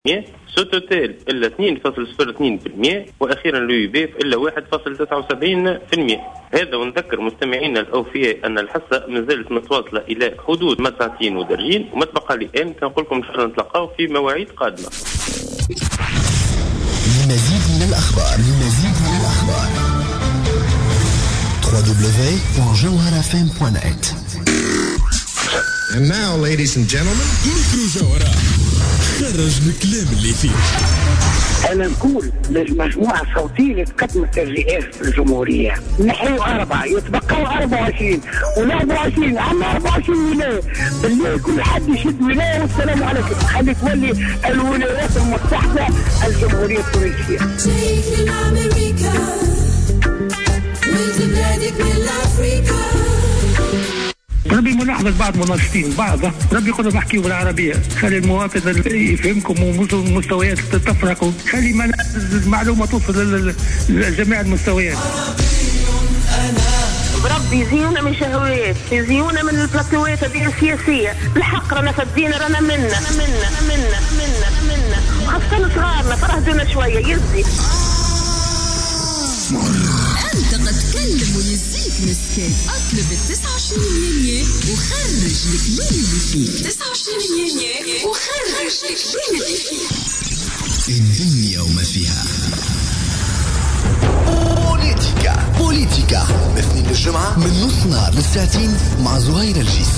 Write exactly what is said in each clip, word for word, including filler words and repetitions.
سوتوتيل إلا اثنين فاصلة صفر اثنين بالمئة، وأخيرا لويبيف إلا واحد فاصلة تسعة وسبعين بالمئة. هذا ونذكر مستمعينا الأوفياء أن الحصة ما زالت متواصلة إلى حدود ما ساعتين ودرجين، وما تبقى لي الآن كنقول لكم إن شاء الله نتلقاو في مواعيد قادمة. لمزيد من الأخبار لمزيد من الأخبار دبليو دبليو دبليو دوت جوهر اف ام دوت نت. And now, ladies and gentlemen, ميكرو جوهرة خرج الكلام اللي فيه. أنا نقول للمجموعة الصوتية اللي تقدمت الرئاسة الجمهورية نحيوا أربعة يتبقوا أربعة وعشرين والأربعة وعشرين عم أربعة وعشرين ولاية، بالله كل حد يشد ولاية والسلام عليكم، خلي تولي الولايات المتحدة الجمهورية التونسية. شايف أمريكا وانت بلادك من أفريقيا. ربي ملاحظة بعض مناشطين بعض ربي يقولوا بحكيوا بالعربية، خلي المواطن يفهمكم ومستويات تفرقوا، خلي المعلومة توصل لجميع المستويات. ربي يزيونا من شهوات، يزيونا من البلاطوات هذه السياسية، الحق رانا فدينا رانا منا منا منا منا منا خاصة صغارنا فرهدونا شوية يزي. أنت قد تكلم ويزيك مسكين، أطلب التسعة وعشرين يناير وخرج الكلام اللي فيك. تسعة وعشرين يناير وخرج الكلام اللي فيك. الدنيا وما فيها. بوليتيكا بوليتيكا باثنين الجمعة من نص نهار للساعتين مع زهير الجيس.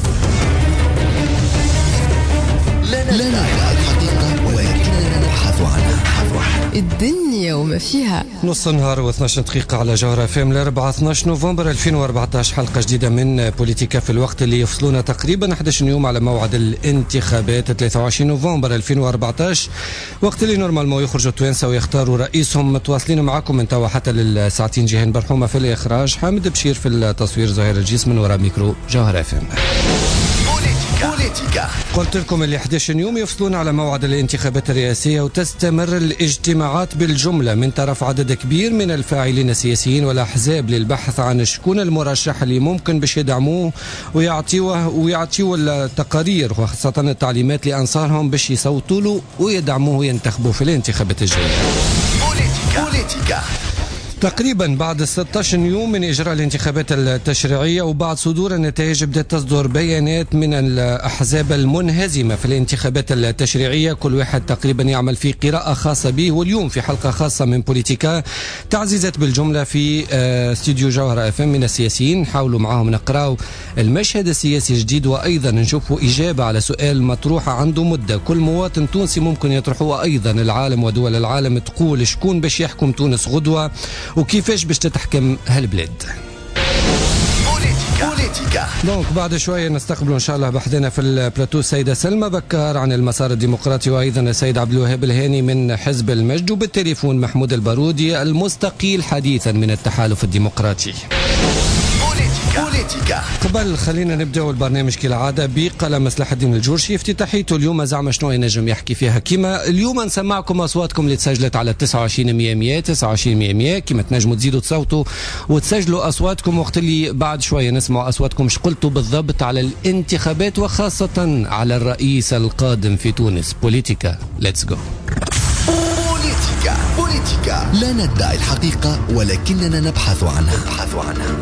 لا نعرف الحقيقة ولكننا نبحث عنها. الدنيا وما فيها. نص النهار واثناش دقيقة على جوهر اف ام الأربعاء اثناش نوفمبر ألفين وأربعطاش، حلقة جديدة من بوليتيكا في الوقت اللي يفصلونا تقريبا أحد عشر يوم على موعد الانتخابات ثلاثة وعشرين نوفمبر ألفين وأربعطاش، وقت اللي نورمالمو يخرجوا التوانسة ويختاروا رئيسهم. متواصلين معكم من توا حتى للساعتين جيهان برحومة في الإخراج، حامد بشير في التصوير، زهير الجيس من وراء ميكرو جوهر اف ام. بوليتيكا. قلت لكم اللي أحد عشر يوم يفصلون على موعد الانتخابات الرئاسية، وتستمر الاجتماعات بالجملة من طرف عدد كبير من الفاعلين السياسيين والأحزاب للبحث عن شكون المرشح اللي ممكن باش يدعموه ويعطيوه ويعطيوه التقارير وخاصة التعليمات لأنصارهم باش يصوتوا له ويدعموه وينتخبوه في الانتخابات الجاية. بوليتيكا. بوليتيكا. تقريبا بعد ستة عشر يوم من إجراء الانتخابات التشريعية وبعد صدور النتائج بدأت تصدر بيانات من الأحزاب المنهزمة في الانتخابات التشريعية، كل واحد تقريبا يعمل في قراءة خاصة به. واليوم في حلقة خاصة من بوليتيكا تعزيزت بالجملة في استوديو جوهر اف ام من السياسيين، نحاولوا معهم نقراو المشهد السياسي الجديد، وأيضا نشوفوا إجابة على سؤال مطروحة عنده مدة كل مواطن تونسي ممكن يطرحوه، أيضا العالم ودول العالم تقول شكون باش يحكم تونس غدوة وكيفاش باش تتحكم هالبلاد. بوليتيكا. دونك بعد شوية نستقبل إن شاء الله بحثنا في البلاتو السيدة سلمى بكار عن المسار الديمقراطي، وأيضا السيد عبد الوهاب الهاني من حزب المجد، وبالتليفون محمود البارودي المستقيل حديثا من التحالف الديمقراطي. بوليتيكا. قبل خلينا نبداو البرنامج كالعاده بقلم مصلح الدين الجورشي، افتتاحيته اليوم زعما شنو ينجم يحكي فيها. كيما اليوم نسمعكم اصواتكم اللي تسجلت على تسعة وعشرين مية مية تسعة وعشرين مية مية، كيما تنجموا تزيدوا تصوتوا وتسجلوا اصواتكم، وقت اللي بعد شويه نسمعوا اصواتكم شقلتوا بالضبط على الانتخابات وخاصه على الرئيس القادم في تونس. بوليتيكا ليتس جو. بوليتيكا. بوليتيكا. لا ندعي الحقيقه ولكننا نبحث عنها. نبحث عنها.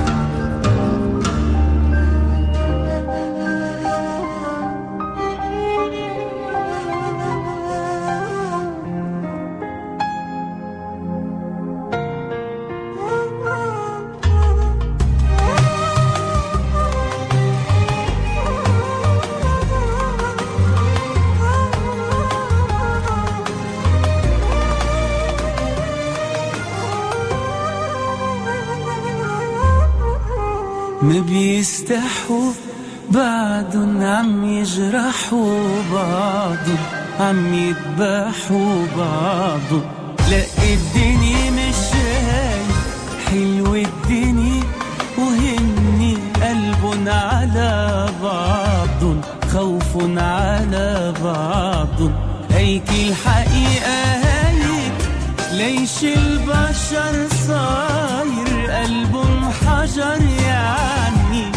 ما بيستحوا بعضن عم يجرحوا بعضن عم يذبحوا بعضن. لا الدنيا مش هاي حلو الدنيا وهني قلبن على بعضن خوف على بعضن. هيك الحقيقة هيك ليش البشر صاير قلبن حجر، يعني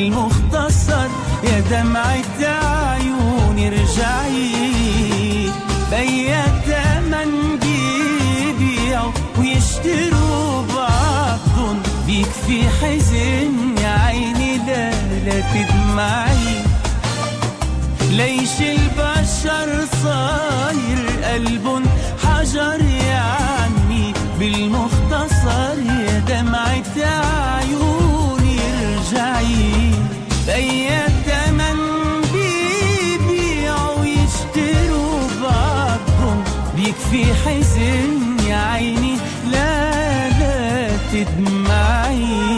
بالمختصر يا دمعة عيوني ارجعي بيا تمن بيبيعوا ويشتروا بعضهم، بيكفي حزن يا عيني لا لا تدمعي. ليش البشر صاير قلبن حجر يا عمي، بالمختصر يا دمعة عيوني ارجعي. بيا تمن بيبيعوا ويشتروا بعضهم، بيكفي حزن يا عيني لا لا تدمعي.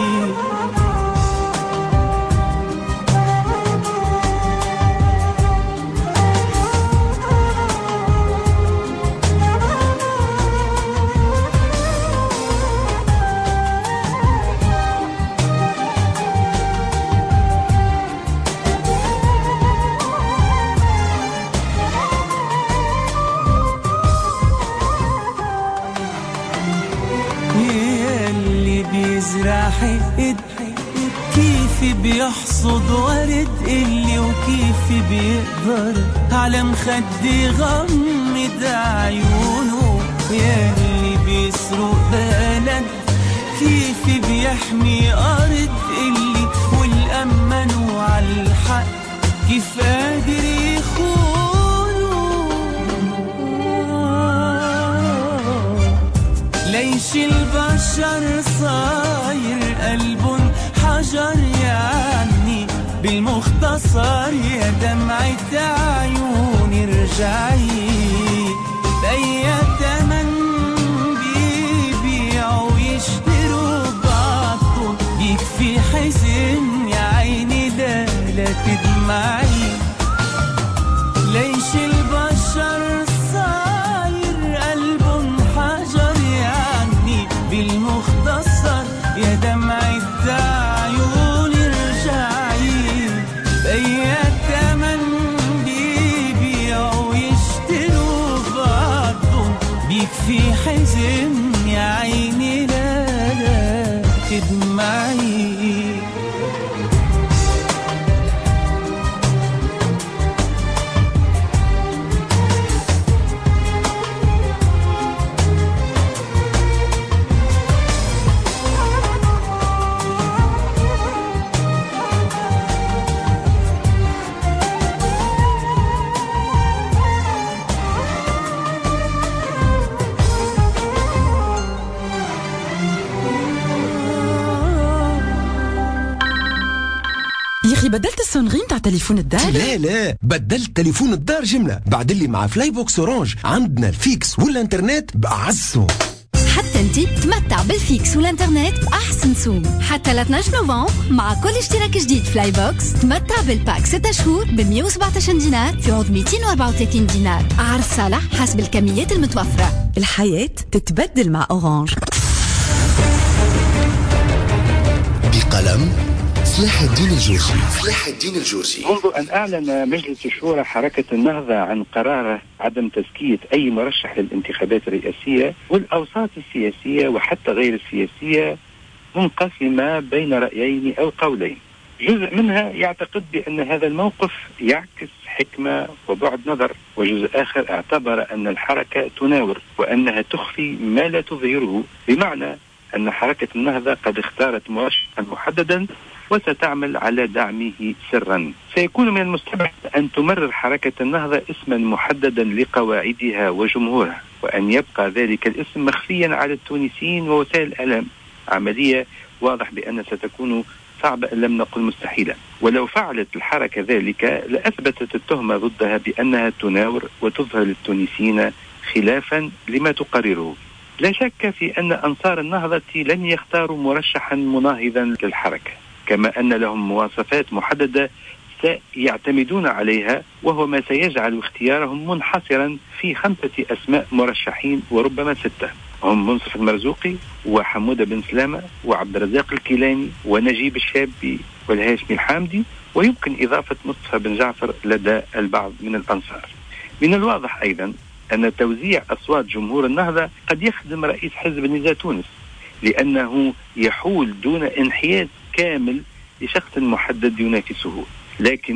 بيزرع حقد كيف بيحصد ورد اللي، وكيف بيقدر على مخدي غمض عيونه. يا اللي بيسرق بلد كيف بيحمي أرض اللي، والأمن وعلى الحق كيف قادر يخونه. ليش البشر صاير قلبن حجر يعني، بالمختصر يا دمعة عيوني ارجعي. بيا تمن بيبيعوا ويشتروا بعضهم، بيكفي حزن يا عيني لا لا تدمعي. ليش البشر صاير قلبن حجر يعني، بالمختصر يا دمعة عيوني ارجعي. بيا تمن بيبيعوا ويشتروا بعضهم، بيكفي حزن يا عيني لا لا تدمعي. بدلت السونغي متاع تليفون الدار؟ لا لا، بدلت تليفون الدار جملة. بعد اللي مع فلاي بوكس اورانج عندنا الفيكس والانترنت بأعز. حتى انت تمتع بالفيكس والانترنت بأحسن سوم. حتى ل اثناشر نوفمبر مع كل اشتراك جديد فلاي بوكس تمتع بالباك ستة شهور ب مئة وسبعة عشر دينار في عوض مئتين وأربعة وثلاثين دينار. عرض صالح حسب الكميات المتوفرة. الحياة تتبدل مع اورانج. بقلم صلاح الدين الجورجي. صلاح الدين الجورجي. منذ أن أعلن مجلس الشورى حركة النهضة عن قراره عدم تزكية أي مرشح للانتخابات الرئاسية، والأوساط السياسية وحتى غير السياسية منقسمة بين رأيين أو قولين. جزء منها يعتقد بأن هذا الموقف يعكس حكمة وبعد نظر، وجزء آخر اعتبر أن الحركة تناور وأنها تخفي ما لا تظهره، بمعنى أن حركة النهضة قد اختارت مرشحا محددا وستعمل على دعمه سرا. سيكون من المستبعد أن تمرر حركة النهضة اسما محددا لقواعدها وجمهورها، وأن يبقى ذلك الاسم مخفيا على التونسيين ووسائل الإعلام. عملية واضح بأن ستكون صعبة إن لم نقل مستحيلة. ولو فعلت الحركة ذلك لأثبتت التهمة ضدها بأنها تناور وتظهر للتونسيين خلافا لما تقرره. لا شك في أن أنصار النهضة لن يختاروا مرشحا مناهضا للحركة، كما أن لهم مواصفات محددة سيعتمدون عليها، وهو ما سيجعل اختيارهم منحصرا في خمسة أسماء مرشحين وربما ستة، هم منصف المرزوقي وحمودة بن سلامة وعبد الرزاق الكيلاني ونجيب الشابي والهاشمي الحامدي، ويمكن إضافة مصطفى بن جعفر لدى البعض من الأنصار. من الواضح أيضا أن توزيع أصوات جمهور النهضة قد يخدم رئيس حزب النزاع تونس، لأنه يحول دون انحياز كامل لشخص محدد ينافسه، لكن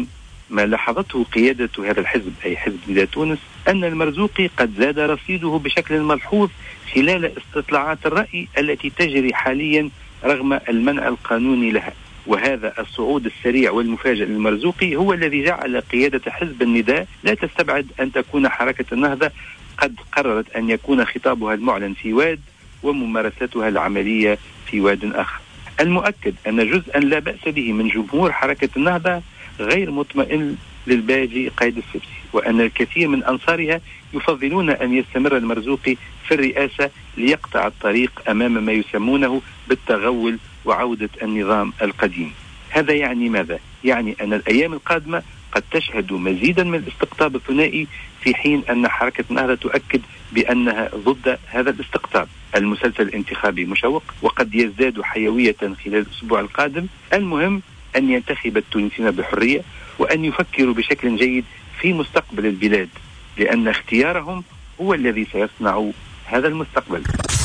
ما لاحظته قيادة هذا الحزب أي حزب نداء تونس أن المرزوقي قد زاد رصيده بشكل ملحوظ خلال استطلاعات الرأي التي تجري حاليا رغم المنع القانوني لها. وهذا الصعود السريع والمفاجئ للمرزوقي هو الذي جعل قيادة حزب النداء لا تستبعد أن تكون حركة النهضة قد قررت أن يكون خطابها المعلن في واد وممارستها العملية في واد آخر. المؤكد أن جزءا لا بأس به من جمهور حركة النهضة غير مطمئن للباجي قائد السبسي، وأن الكثير من أنصارها يفضلون أن يستمر المرزوقي في الرئاسة ليقطع الطريق أمام ما يسمونه بالتغول وعودة النظام القديم. هذا يعني ماذا؟ يعني أن الأيام القادمة قد تشهد مزيدا من الاستقطاب الثنائي، في حين أن حركة النهضة تؤكد بأنها ضد هذا الاستقطاب. المسلسل الانتخابي مشوق وقد يزداد حيوية خلال الأسبوع القادم. المهم أن ينتخب التونسيين بحرية وأن يفكروا بشكل جيد في مستقبل البلاد، لأن اختيارهم هو الذي سيصنع هذا المستقبل.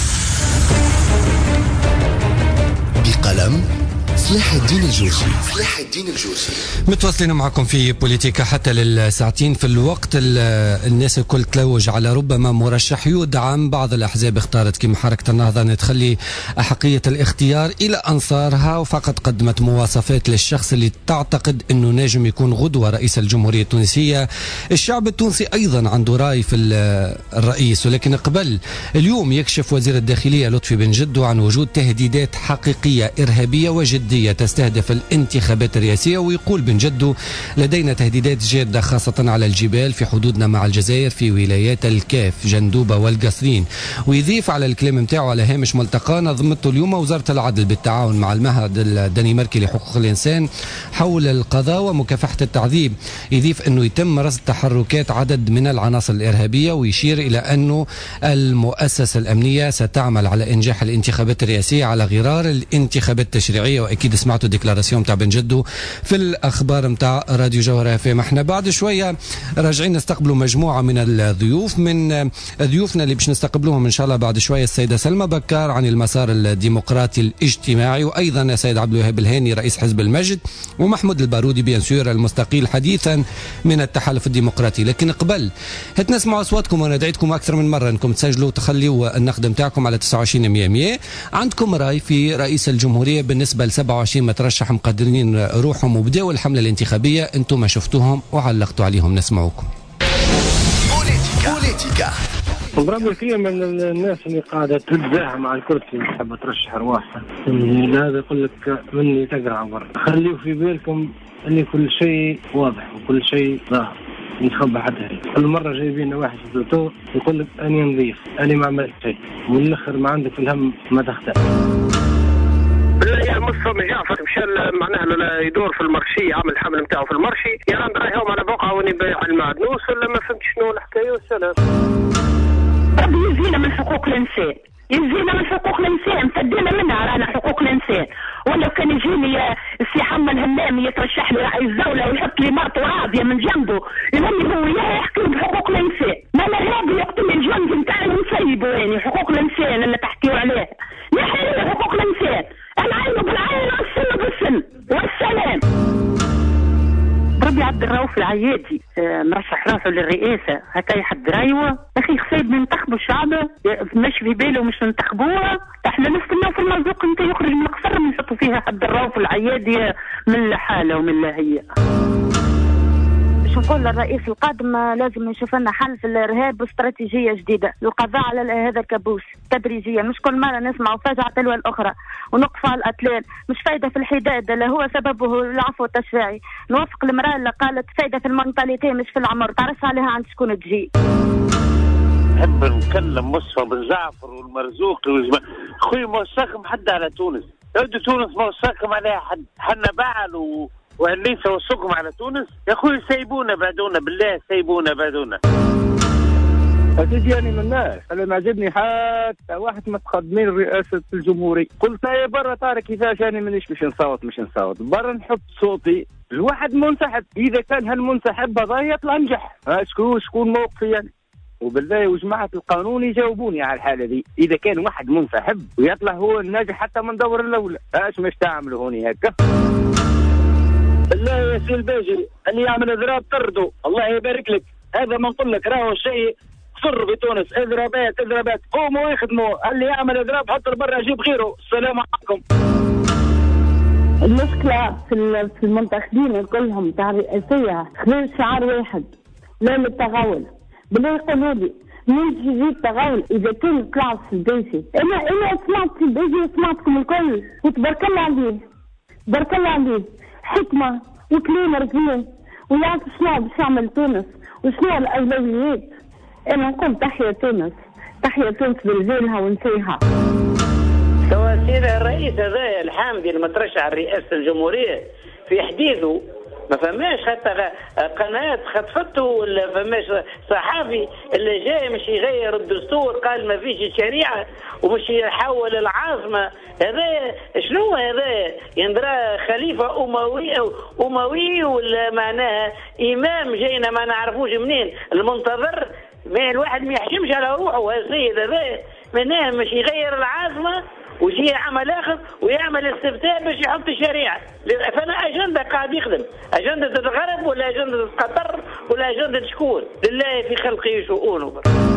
بقلم صلاح الدين الجوسي. صلاح الدين الجوسي متواصلين معكم في بوليتيكا حتى للساعتين. في الوقت الناس الكل تلوج على ربما مرشح يدعم، بعض الأحزاب اختارت كما حركة النهضة أن تخلي أحقية الاختيار إلى أنصارها، وفقط قدمت مواصفات للشخص اللي تعتقد أنه ناجم يكون غدوة رئيس الجمهورية التونسية. الشعب التونسي أيضا عنده رأي في الرئيس، ولكن قبل اليوم يكشف وزير الداخلية لطفي بن جدو عن وجود تهديدات حقيقية إرهابية وجدية تستهدف الانتخابات الرئاسية. ويقول بن جدو لدينا تهديدات جادة خاصة على الجبال في حدودنا مع الجزائر في ولايات الكاف جندوبة والقصرين. ويضيف على الكلام متاعه على هامش ملتقى نظمته اليوم وزارة العدل بالتعاون مع المعهد الدنماركي لحقوق الإنسان حول القضاء ومكافحة التعذيب. يضيف أنه يتم رصد تحركات عدد من العناصر الإرهابية، ويشير إلى أنه المؤسسة الأمنية ستعمل على إنجاح الانتخابات الرئاسية على غرار الانتخابات التشريعية. وأكيد سمعتوا ديكلاراسيون متاع بن جدو في الأخبار متاع راديو جوهرة اف ام. احنا بعد شوية راجعين نستقبلوا مجموعة من الضيوف، من ضيوفنا اللي باش نستقبلوهم إن شاء الله بعد شوية السيدة سلمى بكار عن المسار الديمقراطي الاجتماعي، وأيضا السيد عبد الوهاب الهاني رئيس حزب المجد، ومحمود البارودي بيان سور المستقيل حديثا من التحالف الديمقراطي. لكن قبل هات نسمعوا أصواتكم، وأنا دعيتكم أكثر من مرة أنكم تسجلوا وتخليوا النقد متاعكم على تسعة وعشرين مية مية. عندكم رأي في رئيس الجمهورية بالنسبة ل سبعة وعشرين مترشح مقدرين روحهم وبداوا الحملة الانتخابية، انتم ما شفتوهم وعلقتوا عليهم. نسمعوكم. بوليتيكا بوليتيكا بربي كثير من الناس اللي قاعدة تتزاحم مع الكرسي تحب ترشح رواحها، هذا يقول لك مني تقرع برا. خليوا في بالكم ان كل شيء واضح وكل شيء ظاهر، نتخبى حتى كل مرة جايبين واحد في البلوتو يقول لك اني نظيف اني ما عملت شيء، والاخر ما عندك الهم ما تختار. بالله مصطفى جعفر مشى معناها يدور في المرشي، عامل الحمل نتاعو في المرشي، يا راهم رايهم على بقعه وني بايع المعدنوس ولا ما فهمت شنو الحكايه والسلام. ربي يزينا من حقوق الانسان، يزينا من حقوق الانسان، تدينا منها رانا حقوق الانسان. ولو كان يجيني السي حمد همامي يترشح لي رئيس دوله ويحط لي مرته راضيه من جنبه يلمي هو وياه يحكي بحقوق الانسان، ما لا راضي يقتل الجنب نتاعي ونسيبه. يعني حقوق الانسان اللي تحكيوا عليه يحيي حقوق الانسان، العين بالعين والسن بالسن والسلام. ربي عبد الرؤوف العيادي مرشح روحه للرئاسه، هكا حد رايوه اخي خصيب ننتخبوا الشعب، مش في باله مش ننتخبوها، احنا نستناو في المرزوق انت يخرج من القصر نحطوا فيها عبد الرؤوف العيادي من حاله ومن لا هي. نقول الرئيس القادم لازم يشوف لنا حل في الارهاب واستراتيجيه جديده للقضاء على هذا الكابوس تدريجيا، مش كل مره نسمع فجعه تلو الاخرى ونقف على القتلان، مش فايده في الحداد اللي هو سببه العفو التشريعي. نوافق المراه اللي قالت فايده في المونتاليتي مش في العمر، تعرف عليها عند شكون تجي. نحب نكلم مصطفى بن جعفر والمرزوقي وزمان خويا موساكم حد على تونس، يودوا تونس موساكم عليها حد، حنا بعل و وهل توسكم على تونس يا اخوي، سيبونا بعدونا بالله، سيبونا بعدونا. فتجيني من الناس انا ما عجبني حتى واحد ما تقدمين رئاسه الجمهوريه، قلت يا برا طارق كيفاش انا مانيش باش نصوت مش نصوت برا نحط صوتي الواحد منسحب، اذا كان هالمنسحب هذا يطلع نجح، شكون شكون موقفي يعني؟ وبالله وجماعه القانون يجاوبوني على الحاله دي، اذا كان واحد منسحب ويطلع هو الناجح حتى من دور الاولى، اش مش تعملوا هوني هكا؟ بالله يا سي الباجي اللي يعمل اضراب طرده الله يبارك لك. هذا ما نقول لك راهو الشيء صر في تونس. اضرابات اضرابات قوموا واخدموا اللي يعمل اضراب حط برا جيب غيره. السلام عليكم. المشكلة في في المنتخبين كلهم تاع الرئاسية خلال شعار واحد لا للتغول. بالله يقولوا لي من تجي التغول إذا كان طلع في البيجي. أنا أنا سمعت في البيجي سمعتكم الكل وتبارك الله عليه بارك الله عليه حكمة وكلام رزين ويعرف شنو باش يعمل تونس وشنو الأولويات. أنا نقول تحية تونس تحية تونس برجالها ونسيها. سواسير الرئيس هذا الحامدي المترشح رئاسة الجمهورية في حديثه ما فماش حتى قناة خطفته ولا فماش صحافي اللي جاي مش يغير الدستور قال ما فيش شريعة ومش يحول العاصمة. هذا شنو هذا يندرى خليفة أموي أموي ولا معناها إمام جاينا ما نعرفوش منين المنتظر. ما الواحد ما يحشمش على روحه. السيد هذا معناها مش يغير العاصمة ويجي يعمل اخر ويعمل استفتاء باش يحط الشريعه. فانا اجنده قاعد يخدم اجنده الغرب ولا اجنده قطر ولا اجنده شكون؟ لله في خلقه شؤونه.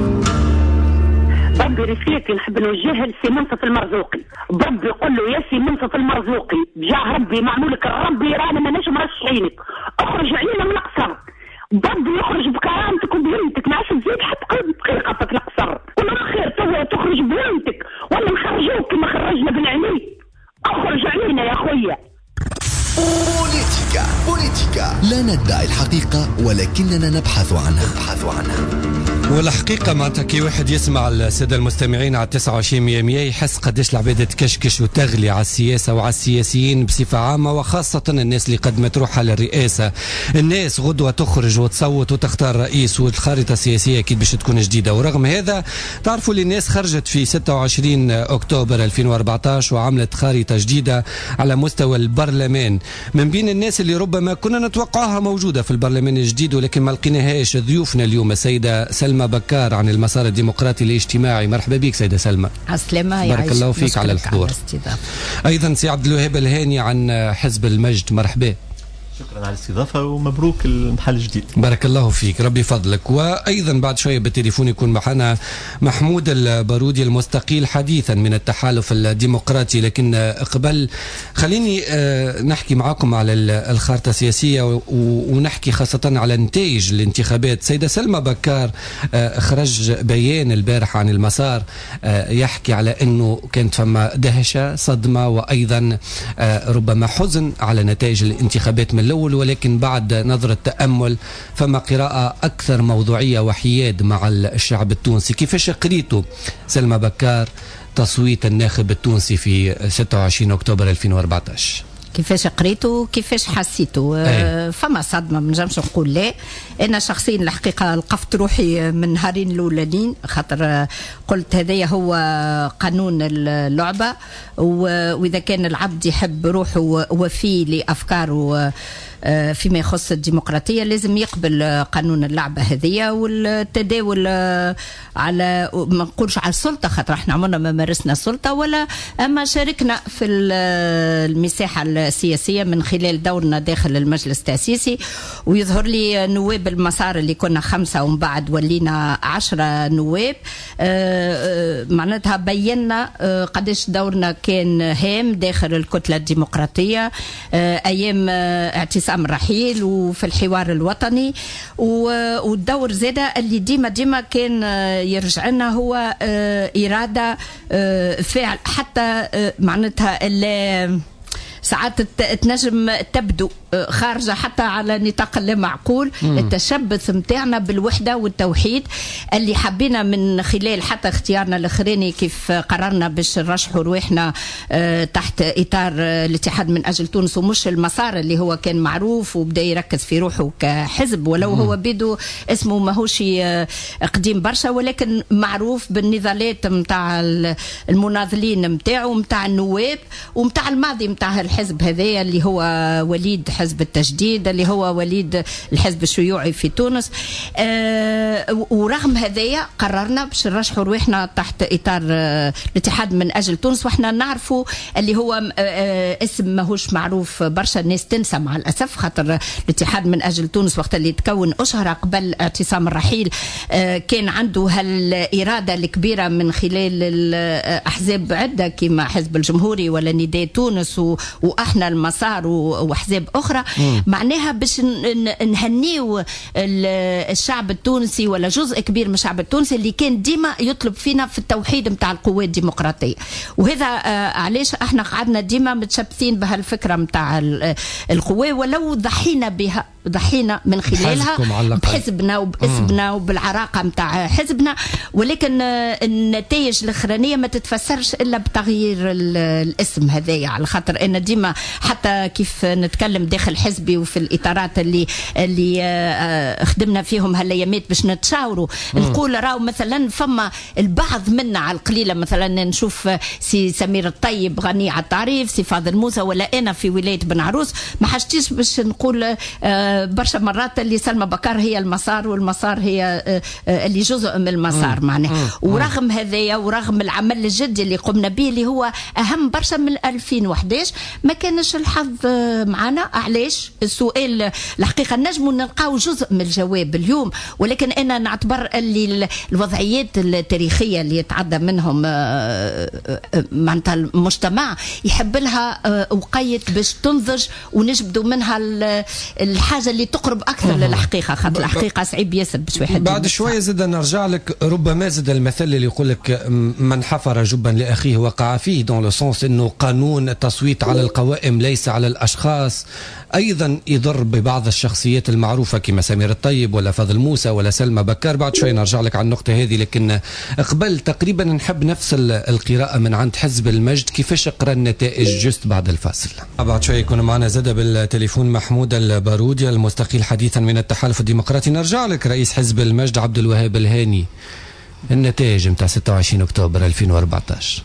ربي رفيقي نحب نوجهها لسي منصف المرزوقي. ربي يقول له يا سي منصف المرزوقي بجاه ربي معمولك ربي رانا ماناش مرشحينك اخرج علينا من القصر. بدي يخرج بكرامتك وبهمتك ما عادش تزيد حتى قلب دقيقتك القصر. ولا خير تخرج بهمتك ولا نخرجوك كما خرجنا بن عميد. اخرج علينا يا خويا. بوليتيكا بوليتيكا لا ندعي الحقيقة ولكننا نبحث عنها نبحث عنها والحقيقة معناتها كي واحد يسمع السادة المستمعين على تسعة وعشرين مية مية يحس قديش العبادة تكشكش وتغلي على السياسة وعلى السياسيين بصفة عامة وخاصة الناس اللي قد ما تروح على الرئاسة. الناس غدوة تخرج وتصوت وتختار رئيس والخارطة السياسية أكيد باش تكون جديدة. ورغم هذا تعرفوا اللي الناس خرجت في ستة وعشرين أكتوبر ألفين وأربعة عشر وعملت خارطة جديدة على مستوى البرلمان. من بين الناس اللي ربما كنا نتوقعها موجودة في البرلمان الجديد ولكن ما لقيناهاش ضيوفنا اليوم السيدة سلمى بكار عن المسار الديمقراطي الاجتماعي. مرحبا بك سيدة سلمى. عسلامة. بارك الله فيك على الحضور. أيضا سي عبد الوهاب الهاني عن حزب المجد. مرحبا. شكرا على الاستضافة ومبروك المحل الجديد. بارك الله فيك ربي فضلك. وأيضا بعد شوية بالتليفون يكون معنا محمود البارودي المستقيل حديثا من التحالف الديمقراطي. لكن قبل خليني نحكي معكم على الخارطة السياسية ونحكي خاصة على نتائج الانتخابات. سيدة سلمى بكار خرج بيان البارح عن المسار يحكي على أنه كانت فما دهشة صدمة وأيضا ربما حزن على نتائج الانتخابات من الأول ولكن بعد نظرة تأمل فما قراءة أكثر موضوعية وحياد مع الشعب التونسي. كيفاش قريتوا سلمى بكار تصويت الناخب التونسي في ستة وعشرين أكتوبر ألفين وأربعة عشر؟ كيفاش قريته كيفاش حسيته؟ أه فما صدمه ما نجمش نقول لا. انا شخصيا الحقيقه لقفت روحي من نهارين الاولانيين خاطر قلت هذايا هو قانون اللعبه واذا كان العبد يحب روحه وفي لافكاره فيما يخص الديمقراطية لازم يقبل قانون اللعبة هذه والتداول على ما نقولش على السلطة خاطر احنا عمرنا ما مارسنا السلطة ولا أما شاركنا في المساحة السياسية من خلال دورنا داخل المجلس التأسيسي. ويظهر لي نواب المسار اللي كنا خمسة ومن بعد ولينا عشرة نواب معناتها بينا قديش دورنا كان هام داخل الكتلة الديمقراطية أيام اعتصام الرحيل وفي الحوار الوطني. والدور زادة اللي ديما ديما كان يرجع لنا هو إرادة فعل حتى معناتها اللي ساعات تنجم تبدو خارجة حتى على نطاق اللا معقول. التشبث متاعنا بالوحدة والتوحيد اللي حبينا من خلال حتى اختيارنا الاخراني كيف قررنا باش نرشحوا رواحنا تحت إطار الاتحاد من أجل تونس ومش المسار اللي هو كان معروف وبدأ يركز في روحه كحزب ولو هو بيدو اسمه ماهوش قديم برشا ولكن معروف بالنضالات متاع المناضلين متاعه متاع النواب ومتاع الماضي متاع الحزب هذايا اللي هو وليد حزب التجديد اللي هو وليد الحزب الشيوعي في تونس. آه ورغم هذايا قررنا باش نرشحوا رواحنا تحت اطار آه الاتحاد من اجل تونس، واحنا نعرفوا اللي هو آه آه اسم ماهوش معروف، برشا الناس تنسى مع الاسف، خاطر الاتحاد من اجل تونس وقت اللي تكون اشهر قبل اعتصام الرحيل آه كان عنده هالاراده الكبيره من خلال الاحزاب عده كما حزب الجمهوري ولا نداء تونس واحنا المسار واحزاب اخرى. مم. معناها باش نهنيو الشعب التونسي ولا جزء كبير من الشعب التونسي اللي كان ديما يطلب فينا في التوحيد نتاع القوى الديمقراطيه، وهذا علاش احنا قعدنا ديما متشبثين بهالفكره نتاع القوى، ولو ضحينا بها ضحينا من خلالها بحزبنا وباسمنا وبالعراقه نتاع حزبنا، ولكن النتائج الاخرانيه ما تتفسرش الا بتغيير الاسم هذايا، على خاطر ان ديما حتى كيف نتكلم داخل حزبي وفي الاطارات اللي اللي خدمنا فيهم هالايامات باش نتشاوروا نقول راهو مثلا فما البعض منا على القليله، مثلا نشوف سي سمير الطيب غني على التعريف، سي فاضل موسى ولا انا في ولايه بن عروس، ما حاجتيش باش نقول برشا مرات اللي سلمى بكر هي المسار والمسار هي اللي جزء من المسار معناه. ورغم هذايا ورغم العمل الجدي اللي قمنا به اللي هو اهم برشا من ألفين وإحدى عشر ما كانش الحظ معنا. علاش؟ السؤال الحقيقه نجموا نلقاو جزء من الجواب اليوم، ولكن انا نعتبر اللي الوضعيات التاريخيه اللي يتعدى منهم معناتها المجتمع يحب لها وقيت باش تنضج ونجبدوا منها الحاجه اللي تقرب اكثر للحقيقه، خاطر الحقيقه صعيب ياسر باش واحد بعد شويه زاد نرجع لك. ربما زاد المثل اللي يقول لك من حفر جبا لاخيه وقع فيه، دون لو سونس انه قانون التصويت على القوائم ليس على الاشخاص ايضا يضر ببعض الشخصيات المعروفه كما سمير الطيب ولا فاضل موسى ولا سلمى بكر. بعد شوي نرجع لك على النقطه هذه، لكن قبل تقريبا نحب نفس القراءه من عند حزب المجد، كيفاش قرا النتائج جست بعد الفاصل. بعد شوي يكون معنا زاد بالتليفون محمود البارودي المستقيل حديثا من التحالف الديمقراطي. نرجع لك رئيس حزب المجد عبد الوهاب الهاني، النتائج نتاع ستة وعشرين أكتوبر ألفين وأربعة عشر.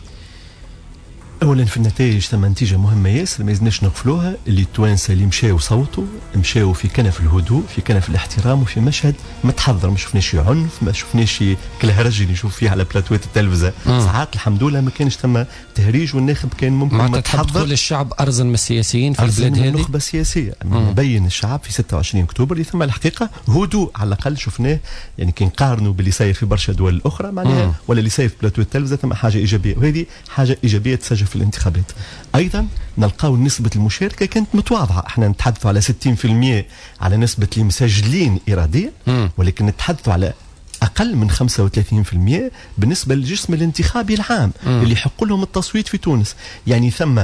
اولا في النتائج ثم نتيجه مهمه ياسر ما يزناش نغفلوها، اللي التوانسه اللي مشاو صوتوا مشاو في كنف الهدوء، في كنف الاحترام، وفي مشهد متحضر، ما شفناش عنف، ما شفناش كالهرج اللي نشوف فيه على بلاتوات التلفزه. ساعات الحمد لله ما كانش ثم تهريج، والناخب كان ممكن متحضر. تقول الشعب ارزن من السياسيين في البلاد هذه، النخبه السياسيه بين الشعب في ستة وعشرين أكتوبر اللي ثم الحقيقه هدوء على الاقل شفناه، يعني كي نقارنوا باللي صاير في برشا دول اخرى معناها ولا اللي صاير في بلاتوات التلفزه، ثم حاجه ايجابيه، وهذه حاجه ايجابيه تسجل في الانتخابات. ايضا نلقاو نسبه المشاركه كانت متواضعه، احنا نتحدثوا على ستين بالمئة على نسبه اللي مسجلين اراديا، ولكن نتحدثوا على اقل من خمسة وثلاثين بالمئة بالنسبه للجسم الانتخابي العام مم. اللي يحق لهم التصويت في تونس. يعني ثم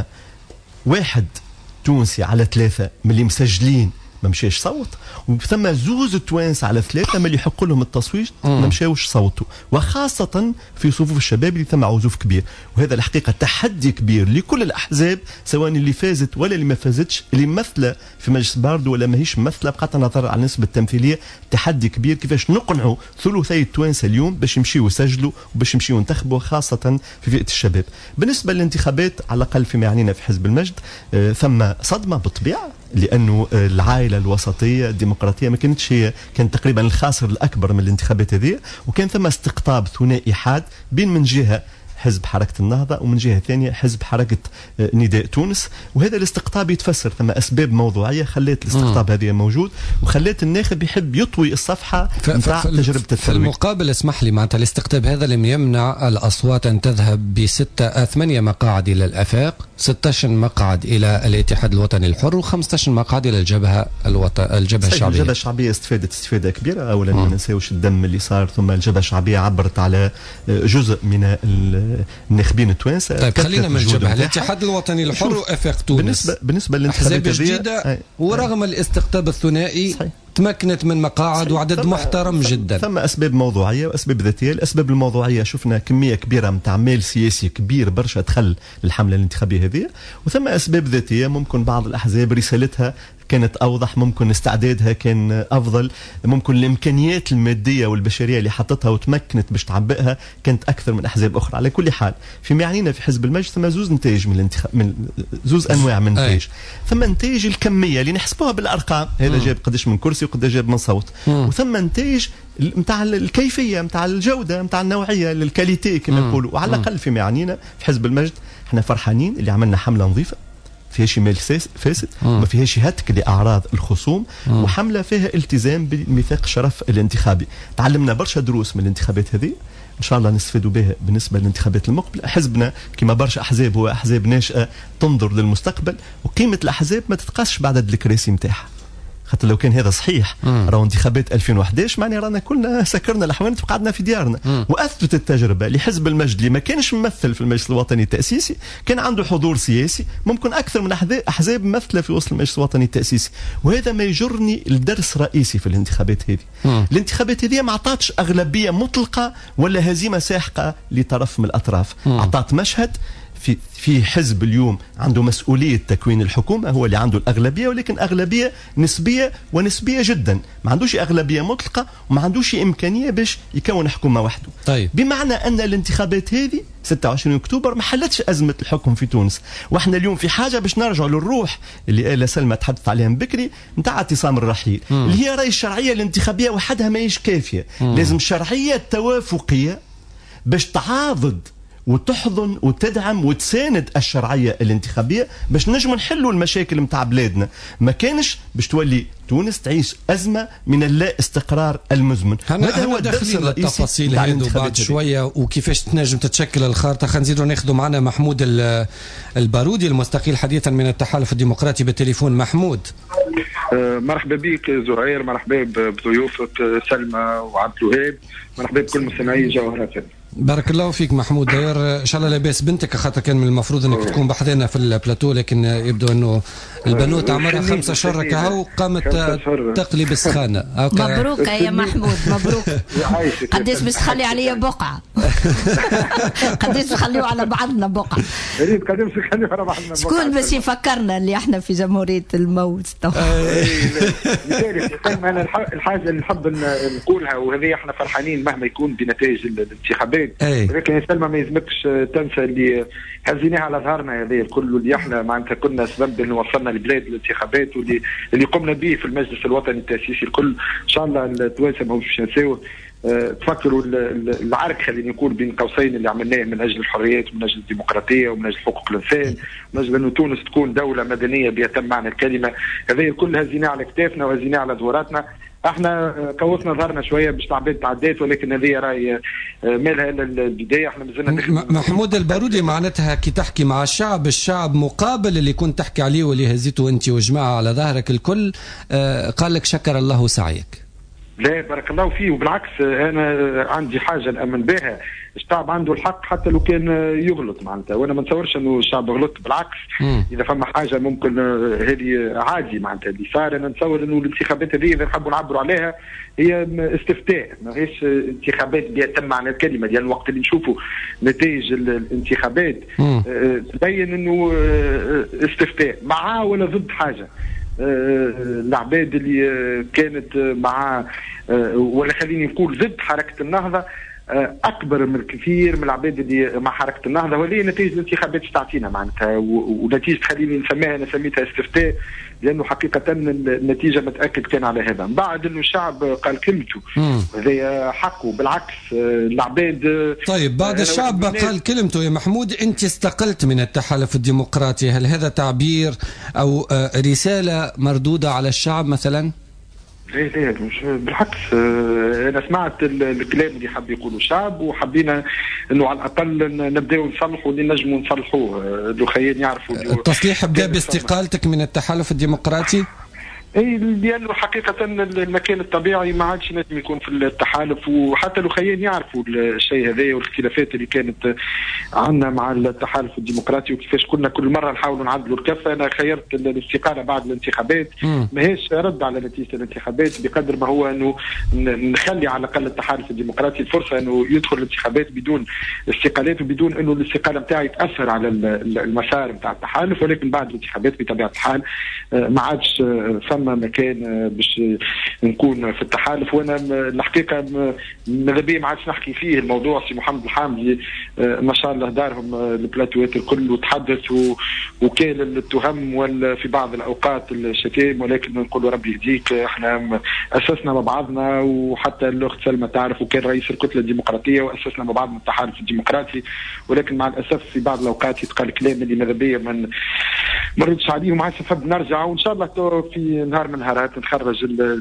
واحد تونسي على ثلاثه من اللي مسجلين ما مشاش صوت، وثم زوز التوانس على ثلاثه من اللي يحق لهم التصويت ما مشاوش صوتوا، وخاصه في صفوف الشباب اللي ثم عزوف كبير. وهذا الحقيقه تحدي كبير لكل الاحزاب، سواء اللي فازت ولا اللي ما فازتش، اللي ممثله في مجلس باردو ولا ماهيش ممثله، بقات نظر على النسبه التمثيليه. تحدي كبير كيفاش نقنعوا ثلثي التوانسه اليوم باش يمشيوا يسجلوا وباش يمشيوا ينتخبوا، خاصه في فئه الشباب. بالنسبه للانتخابات على الاقل فيما يعنينا في حزب المجد آه ثم صدمه بالطبيعه، لانه العائله الوسطيه الديمقراطيه ما كانتش هي، كان تقريبا الخاسر الاكبر من الانتخابات هذه، وكان ثم استقطاب ثنائي حاد بين من جهه حزب حركة النهضة ومن جهة ثانية حزب حركة نداء تونس. وهذا الاستقطاب يتفسر ثم أسباب موضوعية خلت الاستقطاب هذه موجود، وخلت الناخب يحب يطوي الصفحة نتاع تجربة الترويج. في المقابل اسمح لي معناتها الاستقطاب هذا لم يمنع الأصوات أن تذهب بستة ثمانية مقاعد إلى الآفاق، ستة عشر مقعد إلى الاتحاد الوطني الحر، وخمسة عشر مقعد إلى الجبهة الوطن الجبهة الشعبية. الجبهة الشعبية استفادت استفادة كبيرة. أولا ما ننساوش الدم اللي صار، ثم الجبهة الشعبية عبرت على جزء من الناخبين التوانسه. طيب خلينا من الجبهه الاتحاد الوطني الحر وافاق تونس بالنسبه بالنسبه للانتخابات الجديده، ورغم الاستقطاب الثنائي صحيح. تمكنت من مقاعد وعدد محترم جدا. ثم اسباب موضوعيه واسباب ذاتيه. الاسباب الموضوعيه شفنا كميه كبيره نتاع مال سياسي كبير برشا دخل للحمله الانتخابيه هذه، وثم اسباب ذاتيه ممكن بعض الاحزاب رسالتها كانت أوضح، ممكن استعدادها كان أفضل، ممكن الإمكانيات المادية والبشرية اللي حطتها وتمكنت باش تعبئها كانت أكثر من أحزاب أخرى. على كل حال فيما يعنينا في حزب المجد ثم زوز نتاج من الانتخاب، من زوز أنواع من النتاج. ثم نتاج الكمية اللي نحسبوها بالأرقام، هذا جاب قداش من كرسي وقداش جاب من صوت، وثم نتاج متاع الكيفية، متاع الجودة، متاع النوعية، الكاليتي كما نقولوا. وعلى الأقل فيما يعنينا في حزب المجد احنا فرحانين اللي عملنا حملة نظيفة فيهاش مال فاسد، ما فيهاش هتك لأعراض الخصوم، مم. وحملة فيها التزام بميثاق الشرف الانتخابي. تعلمنا برشا دروس من الانتخابات هذه ان شاء الله نستفيدوا بها بالنسبه للانتخابات المقبله. حزبنا كما برشا احزاب هو احزاب ناشئه تنظر للمستقبل، وقيمه الاحزاب ما تتقاسش بعدد الكراسي نتاعها. خاطر لو كان هذا صحيح راهو انتخابات ألفين وأحد عشر معناها رانا كلنا سكرنا الحوانت وقعدنا في ديارنا. مم. واثبتت التجربه لحزب المجد اللي ما كانش ممثل في المجلس الوطني التاسيسي كان عنده حضور سياسي ممكن اكثر من احزاب ممثله في وسط المجلس الوطني التاسيسي. وهذا ما يجرني لدرس رئيسي في الانتخابات هذه. مم. الانتخابات هذه ما عطاتش اغلبيه مطلقه ولا هزيمه ساحقه لطرف من الاطراف. مم. عطات مشهد في في حزب اليوم عنده مسؤولية تكوين الحكومة، هو اللي عنده الأغلبية، ولكن أغلبية نسبية ونسبية جدا، ما عندوش أغلبية مطلقة وما عندوش إمكانية باش يكون حكومة وحده. طيب. بمعنى أن الانتخابات هذه ستة وعشرين أكتوبر ما حلتش أزمة الحكم في تونس، وإحنا اليوم في حاجة باش نرجعوا للروح اللي آلا سلمى تحدث عليها من بكري نتاع اعتصام الرحيل، م. اللي هي راي الشرعية الانتخابية وحدها ما هيش كافية. م. لازم الشرعية التوافقية باش تعاضد وتحضن وتدعم وتساند الشرعية الانتخابية باش نجم نحلوا المشاكل متاع بلادنا. ما كانش باش تولي تونس تعيش أزمة من اللا استقرار المزمن. هذا هو الدرس الرئيسي. التفاصيل هذو بعد شوية وكيفاش تنجم تتشكل الخارطة. خلينا نزيدوا ناخذوا معنا محمود البارودي المستقيل حديثا من التحالف الديمقراطي بالتليفون. محمود مرحبا بك زهير، مرحبا بضيوفك سلمى وعبد الوهاب، مرحبا بكل مستمعي جوهرة. بارك الله فيك محمود. داير ان شاء الله لاباس بنتك، خاطر كان من المفروض انك تكون بحذنا في البلاتو، لكن يبدو انه البنوت عمرها خمسة شهر كهو قامت تقلي بالسخانه. مبروك يا محمود، مبروك. قديش باش تخلي عليا بقعه؟ قديش تخليوا على بعضنا بقعه؟ ريت قديش تخليوا على بعضنا بقعه؟ شكون باش يفكرنا اللي احنا في جمهوريه الموت؟ لذلك انا الحاجه اللي نحب نقولها، وهذه احنا فرحانين مهما يكون بنتائج الانتخابات، ولكن يا سلمى ما يلزمكش تنسى اللي هزيناها على ظهرنا هذه الكل، اللي احنا معناتها كنا سبب انه وصلنا لبلاد الانتخابات، واللي اللي قمنا به في المجلس الوطني التاسيسي الكل. ان شاء الله التوانسه ما باش ينساوه. أه تفكروا العرك خليني نقول بين قوسين اللي عملناه من اجل الحريات ومن اجل الديمقراطيه ومن اجل حقوق الانسان، من اجل انه تونس تكون دوله مدنيه بيتم معنى الكلمه. هذه الكل هزيناه على كتافنا وهزيناه على دوراتنا. احنا كوفنا ظهرنا شويه باش تعبيد تعديت، ولكن هذه راي مالها الا البدايه. احنا مازلنا محمود البارودي معناتها كي تحكي مع الشعب، الشعب مقابل اللي كنت تحكي عليه واللي هزيته انت وجماعه على ظهرك الكل، قال لك شكر الله سعيك. لا بارك الله فيه، وبالعكس انا عندي حاجه نامن بها، الشعب عنده الحق حتى لو كان يغلط معناتها، وانا ما نتصورش انه الشعب غلط، بالعكس. مم. اذا فما حاجه ممكن هذه عادي معناتها اللي صار. انا نتصور انه الانتخابات هذه اذا نحبوا نعبروا عليها هي استفتاء، ماهيش انتخابات بيتم على الكلمه، لان الوقت اللي نشوفوا نتائج الانتخابات تبين انه استفتاء مع ولا ضد حاجه. العباد اللي كانت مع ولا خليني نقول ضد حركة النهضة أكبر من كثير من العباد اللي مع حركة النهضة، وهي نتيجة الانتخابات تعطينا معناتها، ونتيجة خليني نسميها أنا سميتها استفتاء، لأنه حقيقة النتيجة متأكد كان على هذا. بعد أنه الشعب قال كلمته هذا حقه، بالعكس العباد. طيب بعد الشعب قال كلمته يا محمود، أنت استقلت من التحالف الديمقراطي، هل هذا تعبير أو رسالة مردودة على الشعب مثلا؟ لا لا مش بالعكس، انا سمعت الكلام اللي حب يقوله الشعب، وحبينا انه على الاقل نبداو نصلحوا اللي نجموا نصلحوه. لو خيال يعرفوا التصليح بدا باستقالتك من التحالف الديمقراطي؟ اي لانه حقيقه المكان الطبيعي ما عادش نجم يكون في التحالف، وحتى الاخوين يعرفوا الشيء هذا والاختلافات اللي كانت عندنا مع التحالف الديمقراطي، وكيفاش كنا كل مره نحاولوا نعدلوا الكفه. انا خيرت الاستقاله بعد الانتخابات، ماهيش رد على نتيجه الانتخابات بقدر ما هو انه نخلي على الاقل التحالف الديمقراطي الفرصه انه يدخل الانتخابات بدون استقالات وبدون انه الاستقاله نتاعي تاثر على المسار نتاع التحالف. ولكن بعد الانتخابات بطبيعه الحال ما عادش ثم مكان باش نكون في التحالف. وانا الحقيقه ماذا بيا ما عادش نحكي فيه الموضوع. سي محمد الحامدي ما شاء الله دارهم البلاتوات الكل وتحدث وكان التهم وفي بعض الاوقات الشتائم، ولكن نقول ربي يهديك. احنا اسسنا مع بعضنا، وحتى الاخت سلمى تعرف وكان رئيس الكتله الديمقراطيه واسسنا مع بعضنا التحالف الديمقراطي، ولكن مع الاسف في بعض الاوقات يتقال كلام اللي ماذا بيا ما نردش عليه وما عادش نحب نرجع. وان شاء الله في نهار من نهارات نخرج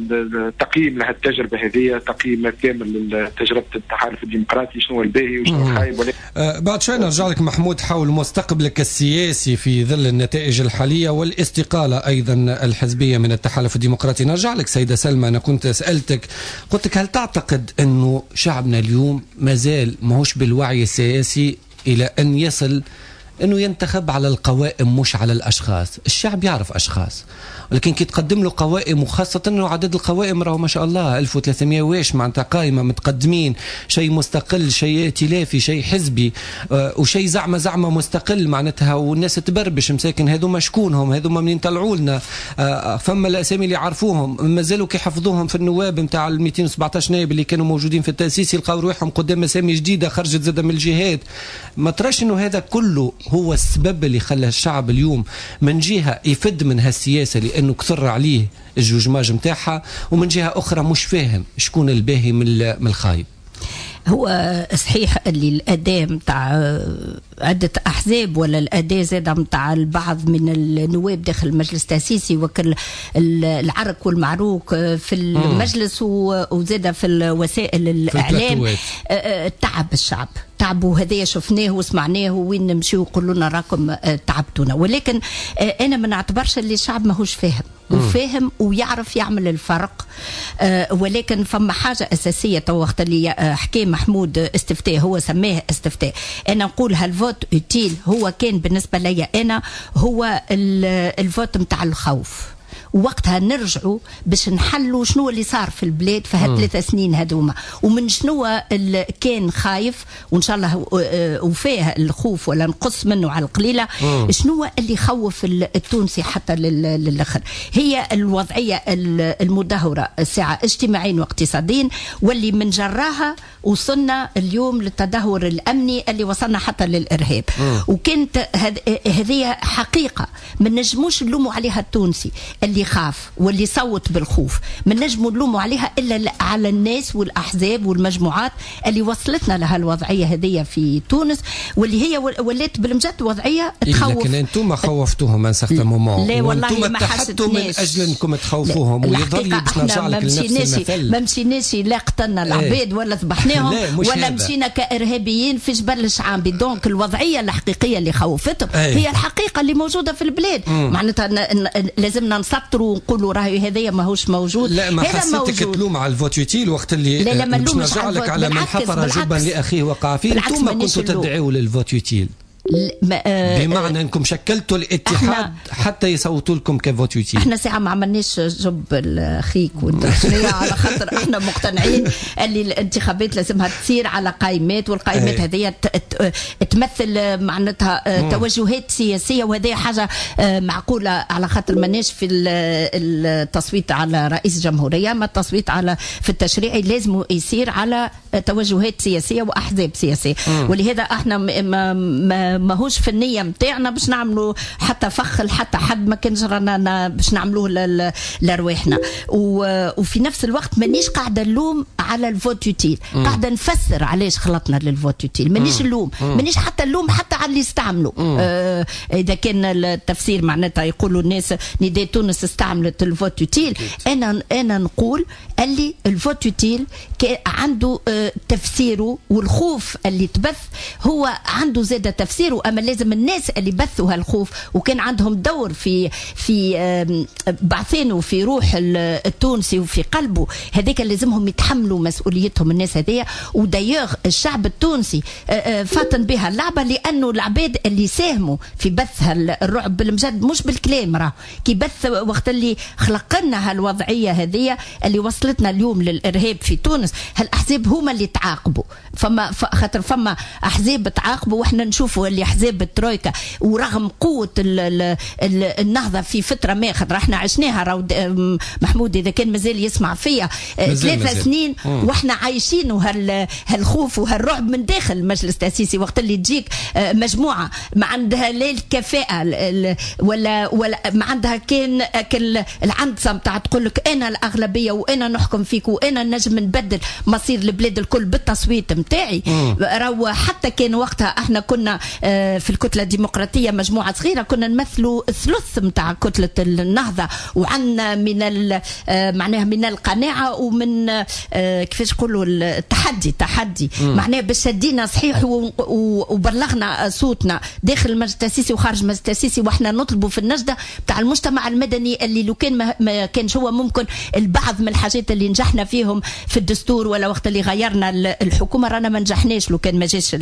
التقييم لهذه التجربه هذه، تقييم كامل تجربه التحالف الديمقراطي شنو الباهي وشنو الخايب. ولكن آه بعد شوي نرجع لك محمود حول مستقبلك السياسي في ظل النتائج الحاليه والاستقاله ايضا الحزبيه من التحالف الديمقراطي. نرجع لك سيده سلمى، انا كنت سالتك قلت لك هل تعتقد انه شعبنا اليوم ما زال ماهوش بالوعي السياسي الى ان يصل انه ينتخب على القوائم مش على الاشخاص؟ الشعب يعرف اشخاص، ولكن كي تقدم له قوائم، وخاصه انه عدد القوائم راهو ما شاء الله ألف وثلاثمئة واش معناتها قائمه متقدمين، شيء مستقل، شيء ائتلافي، شيء حزبي، آه وشيء زعمه زعمه مستقل معناتها، والناس تبربش مساكن هذوما شكونهم، هذوما منين طلعوا لنا؟ آه فما الاسامي اللي يعرفوهم ما زالوا كيحفظوهم في النواب نتاع ال مئتين وسبعطاش نائب اللي كانوا موجودين في التاسيس، يلقاو روحهم قدام اسامي جديده خرجت زاده من الجهات. ما تراش انه هذا كله هو السبب اللي خلى الشعب اليوم من جهه يفد من هالسياسه لانه كثر عليه الجوجماج نتاعها، ومن جهه اخرى مش فاهم شكون الباهي من الخايب؟ هو صحيح اللي الاداء نتاع عده احزاب ولا الاداء زاد نتاع البعض من النواب داخل المجلس التاسيسي وكل العرك والمعروك في المجلس وزاد في وسائل الاعلام تعب الشعب، تعبوا هذايا شفناه وسمعناه وين نمشيو يقولوا لنا راكم تعبتونا. ولكن انا ما نعتبرش اللي الشعب ماهوش فاهم، وفاهم ويعرف يعمل الفرق. آه ولكن فما حاجه اساسيه تو وقت اللي حكى محمود استفتاء، هو سماه استفتاء، انا نقول هالفوت اوتيل هو كان بالنسبه لي انا هو الفوت نتاع الخوف. ووقتها نرجعوا باش نحلوا شنو اللي صار في البلاد في هالثلاث سنين هذوما، ومن شنو اللي كان خايف وان شاء الله وفاه الخوف ولا نقص منه على القليله، شنو اللي خوف التونسي حتى للاخر. هي الوضعيه المدهوره الساعه اجتماعيا واقتصاديا، واللي من جراها وصلنا اليوم للتدهور الامني اللي وصلنا حتى للارهاب. وكانت هذه حقيقه ما نجموش نلوموا عليها التونسي اللي خاف واللي صوت بالخوف، ما نجموا نلوموا عليها الا على الناس والاحزاب والمجموعات اللي وصلتنا لهالوضعيه هذه في تونس، واللي هي ولات بالمجد وضعيه تخوف. لكن انتم خوفتوهم ان سارتان مومون، لا والله ما حسيتوا من اجل انكم تخوفوهم. ويظل باش نرجع لك لنفس المثل، ما مشيناش لا قتلنا العباد ولا ذبحناهم ولا مشينا كارهابيين في جبل الشعابي. دونك الوضعيه الحقيقيه اللي خوفتهم هي الحقيقه اللي موجوده في البلاد. معناتها لازمنا نسطروا ونقولوا راهي هذايا ماهوش موجود. لا ما حسيتك تلوم على الفوتوتيل وقت اللي لا لا ما نلومش على, على من حفر جبا لاخيه وقع فيه. انتم كنتوا تدعوا للفوتوتيل بمعنى انكم شكلتوا الاتحاد حتى يصوتوا لكم كفوت يوتيل. احنا ساعه ما عملناش جب الاخيك والدنيا على خاطر احنا مقتنعين اللي الانتخابات لازمها تصير على قائمات، والقائمات هذه تمثل معناتها توجهات سياسيه، وهذه حاجه معقوله على خاطر ماناش في التصويت على رئيس جمهوريه، ما التصويت على في التشريعي لازم يصير على توجهات سياسيه واحزاب سياسيه. ولهذا احنا ما, ما ماهوش في النيه نتاعنا باش نعملوا حتى فخ حتى حد ما كانش رانا باش نعملوه لرواحنا. وفي نفس الوقت مانيش قاعده نلوم على الفوت يوتيل، قاعده نفسر علاش خلطنا للفوت يوتيل. مانيش نلوم، مانيش حتى نلوم حتى على اللي استعملوا. آه اذا كان التفسير معناتها يقولوا الناس نداء تونس استعملت الفوت يوتيل، انا انا نقول اللي الفوت يوتيل عنده آه تفسيره، والخوف اللي تبث هو عنده زاده تفسير يصيروا، اما لازم الناس اللي بثوا هالخوف وكان عندهم دور في في بعثينه في روح التونسي وفي قلبه، هذيك لازمهم يتحملوا مسؤوليتهم الناس هذيا. ودايوغ الشعب التونسي فاتن بها اللعبه، لانه العباد اللي ساهموا في بث الرعب بالمجد مش بالكلام، راه كي بث وقت اللي خلق لنا هالوضعيه هذه اللي وصلتنا اليوم للارهاب في تونس، هالاحزاب هما اللي تعاقبوا. فما خاطر فما احزاب تعاقبوا، واحنا نشوفوا اللي احزاب الترويكا ورغم قوه ال ال ال النهضه في فتره ما، خاطر احنا عشناها راهو محمود اذا كان مازال يسمع فيا ثلاث سنين مم. واحنا عايشين هال هالخوف وهالرعب من داخل المجلس التاسيسي. وقت اللي تجيك مجموعه ما عندها لا الكفاءه ولا ولا ما عندها كان العنصه نتاع تقول لك انا الاغلبيه وانا نحكم فيك وانا نجم نبدل مصير البلاد الكل بالتصويت نتاعي. راهو حتى كان وقتها احنا كنا في الكتله الديمقراطيه مجموعه صغيره كنا نمثلوا ثلث نتاع كتله النهضه، وعندنا من معناها من القناعه ومن كيفاش نقولوا التحدي تحدي معناها باش شدينا صحيح وبلغنا صوتنا داخل المجلس التاسيسي وخارج المجلس التاسيسي، واحنا نطلبوا في النجده بتاع المجتمع المدني اللي لو كان ما كانش هو ممكن البعض من الحاجات اللي نجحنا فيهم في الدستور ولا وقت اللي غيرنا الحكومه رانا ما نجحناش لو كان ما جاش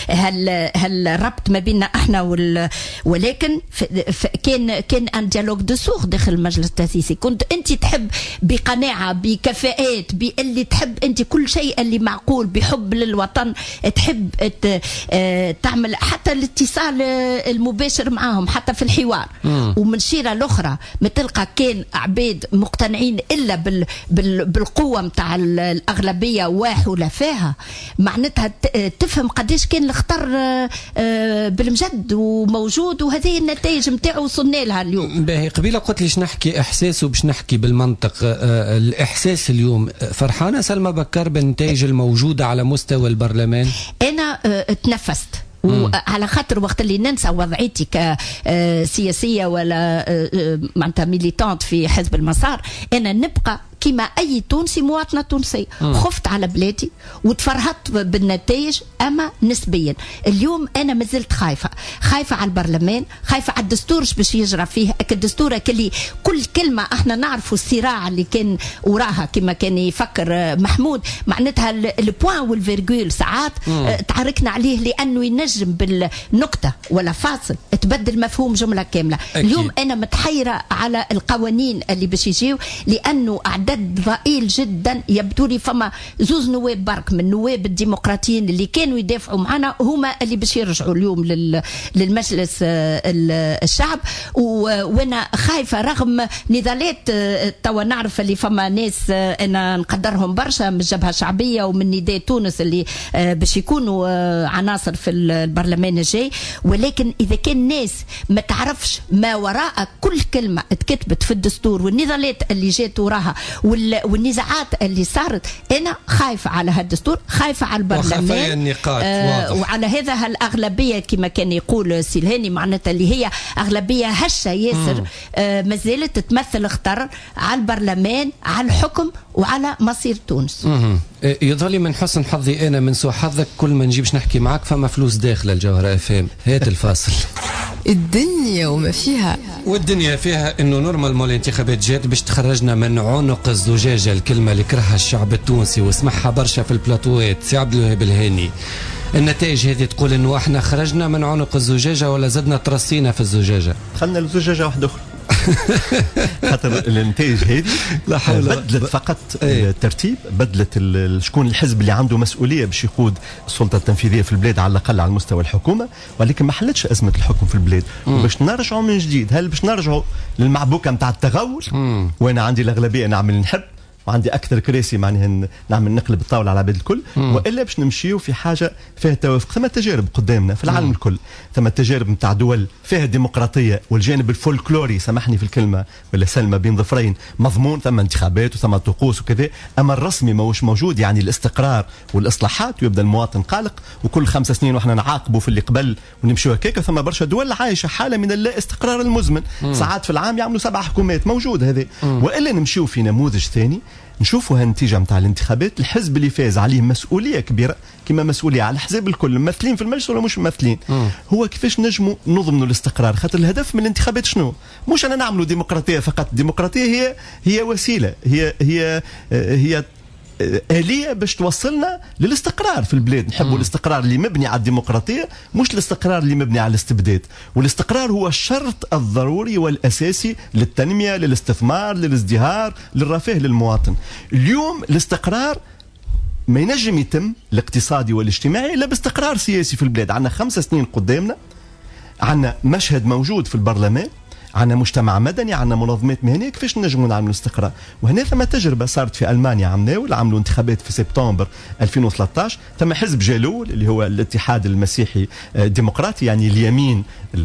هالربط ما بيننا احنا وال ولكن كان كان ان ديالوج دو سور داخل المجلس التاسيسي. كنت انت تحب بقناعه بكفاءات باللي تحب انت كل شيء اللي معقول بحب للوطن، تحب تعمل حتى الاتصال المباشر معاهم حتى في الحوار. مم. ومن شيره الاخرى ما تلقى كان عباد مقتنعين الا بال بال بالقوه نتاع الاغلبيه وحلفائها، معناتها تفهم قداش كان الخطر بالمجد وموجود، وهذه النتائج نتاعو وصلنا لها اليوم. باهي قبيله قلت ليش نحكي احساس وباش نحكي بالمنطق. الاحساس اليوم فرحانه سلمى بكر بالنتائج الموجوده على مستوى البرلمان؟ انا اتنفست وعلى خاطر وقت اللي ننسى وضعيتي كسياسيه ولا معناتها ميليتانت في حزب المسار، انا نبقى كما أي تونسي مواطنة تونسية. خفت على بلادي وتفرهدت بالنتائج، أما نسبيا اليوم أنا مازلت خايفة خايفة على البرلمان، خايفة على الدستور باش يجرى فيه الدستور اللي كل كلمة احنا نعرفوا الصراع اللي كان وراها كما كان يفكر محمود، معناتها البوان والفيرجول ساعات تعاركنا عليه لأنه ينجم بالنقطة ولا فاصل تبدل مفهوم جملة كاملة. أكيد. اليوم أنا متحيرة على القوانين اللي باش يجيو، لأنه أعداد ضئيل جدا. يبدو لي فما زوز نواب برك من نواب الديمقراطيين اللي كانوا يدافعوا معنا هما اللي باش يرجعوا اليوم للمجلس الشعب، وانا خايفه رغم نضالات توا نعرف اللي فما ناس انا نقدرهم برشا من الجبهه الشعبيه ومن نداء تونس اللي باش يكونوا عناصر في البرلمان الجاي، ولكن اذا كان ناس ما تعرفش ما وراء كل كلمه اتكتبت في الدستور والنضالات اللي جات وراها والنزاعات اللي صارت، انا خايفه على هالدستور، خايفه على البرلمان النقاط آه وعلى هذا هالاغلبيه كما كان يقول سيلهاني، معناتها اللي هي اغلبيه هشه ياسر آه ما زالت تمثل خطر على البرلمان، على الحكم وعلى مصير تونس. يظهر لي من حسن حظي انا من سوء حظك كل ما نجيبش نحكي معك فما فلوس داخله الجوهره اف ام. هات الفاصل. الدنيا وما فيها، والدنيا فيها انه نورمالمون الانتخابات جات باش تخرجنا من عنق الزجاجه، الكلمه اللي كرهها الشعب التونسي وسمعها برشا في البلاتوات سي عبد الوهاب الهاني. النتائج هذه تقول انه احنا خرجنا من عنق الزجاجه ولا زدنا ترصينا في الزجاجه؟ دخلنا لزجاجه واحده اخرى. خاطر النتائج هذه بدلت فقط ايه. الترتيب، بدلت شكون الحزب اللي عنده مسؤوليه باش يقود السلطه التنفيذيه في البلاد على الاقل على مستوى الحكومه، ولكن ما حلتش ازمه الحكم في البلاد. وباش نرجعوا من جديد، هل باش نرجعوا للمعبوكه نتاع التغول وانا عندي الاغلبيه نعمل نحب وعندي اكثر كراسي معناها نعمل نقلب الطاوله على العباد الكل، والا باش نمشيو في حاجه فيها توافق. ثم تجارب قدامنا في العالم مم. الكل، ثم تجارب نتاع دول فيها ديمقراطيه والجانب الفولكلوري سامحني في الكلمه ولا سلمى بين ظفرين مضمون، ثم انتخابات وثم طقوس وكذا، اما الرسمي ماهوش موجود، يعني الاستقرار والاصلاحات، ويبدا المواطن قلق وكل خمس سنين واحنا نعاقبوا في اللي قبل ونمشيو هكاك. ثم برشا دول عايشه حاله من اللا استقرار المزمن، مم. ساعات في العام يعملوا سبع حكومات موجود هذا، والا نمشيو في نموذج ثاني نشوفوا هالنتيجه نتاع الانتخابات، الحزب اللي فاز عليه مسؤوليه كبيره كما مسؤوليه على الحزب الكل، ممثلين في المجلس ولا مش ممثلين. مم. هو كيفاش نجموا نضمنوا الاستقرار، خاطر الهدف من الانتخابات شنو؟ مش انا نعملوا ديمقراطيه فقط، الديمقراطيه هي هي وسيله، هي هي هي آلية باش توصلنا للاستقرار في البلاد. نحبوا الاستقرار اللي مبني على الديمقراطية، مش الاستقرار اللي مبني على الاستبداد. والاستقرار هو الشرط الضروري والأساسي للتنمية، للاستثمار، للازدهار، للرفاه للمواطن. اليوم الاستقرار ما ينجم يتم الاقتصادي والاجتماعي إلا باستقرار سياسي في البلاد. عندنا خمس سنين قدامنا، عندنا مشهد موجود في البرلمان، عندنا مجتمع مدني، عندنا منظمات مهنيه، كيفاش نجموا نعملوا استقرار؟ وهنا ثم تجربه صارت في المانيا، عملوا عملوا انتخابات في سبتمبر ألفين وثلاثة عشر، ثم حزب جالول اللي هو الاتحاد المسيحي الديمقراطي، يعني اليمين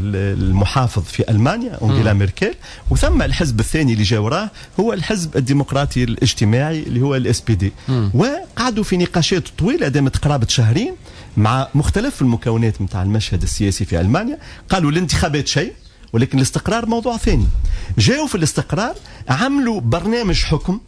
المحافظ في المانيا انجيلا ميركل، وثم الحزب الثاني اللي جا وراه هو الحزب الديمقراطي الاجتماعي اللي هو الاس بي دي. وقعدوا في نقاشات طويله دامت قرابه شهرين مع مختلف المكونات نتاع المشهد السياسي في المانيا. قالوا الانتخابات شيء، ولكن الاستقرار موضوع ثاني. جاءوا في الاستقرار عملوا برنامج حكم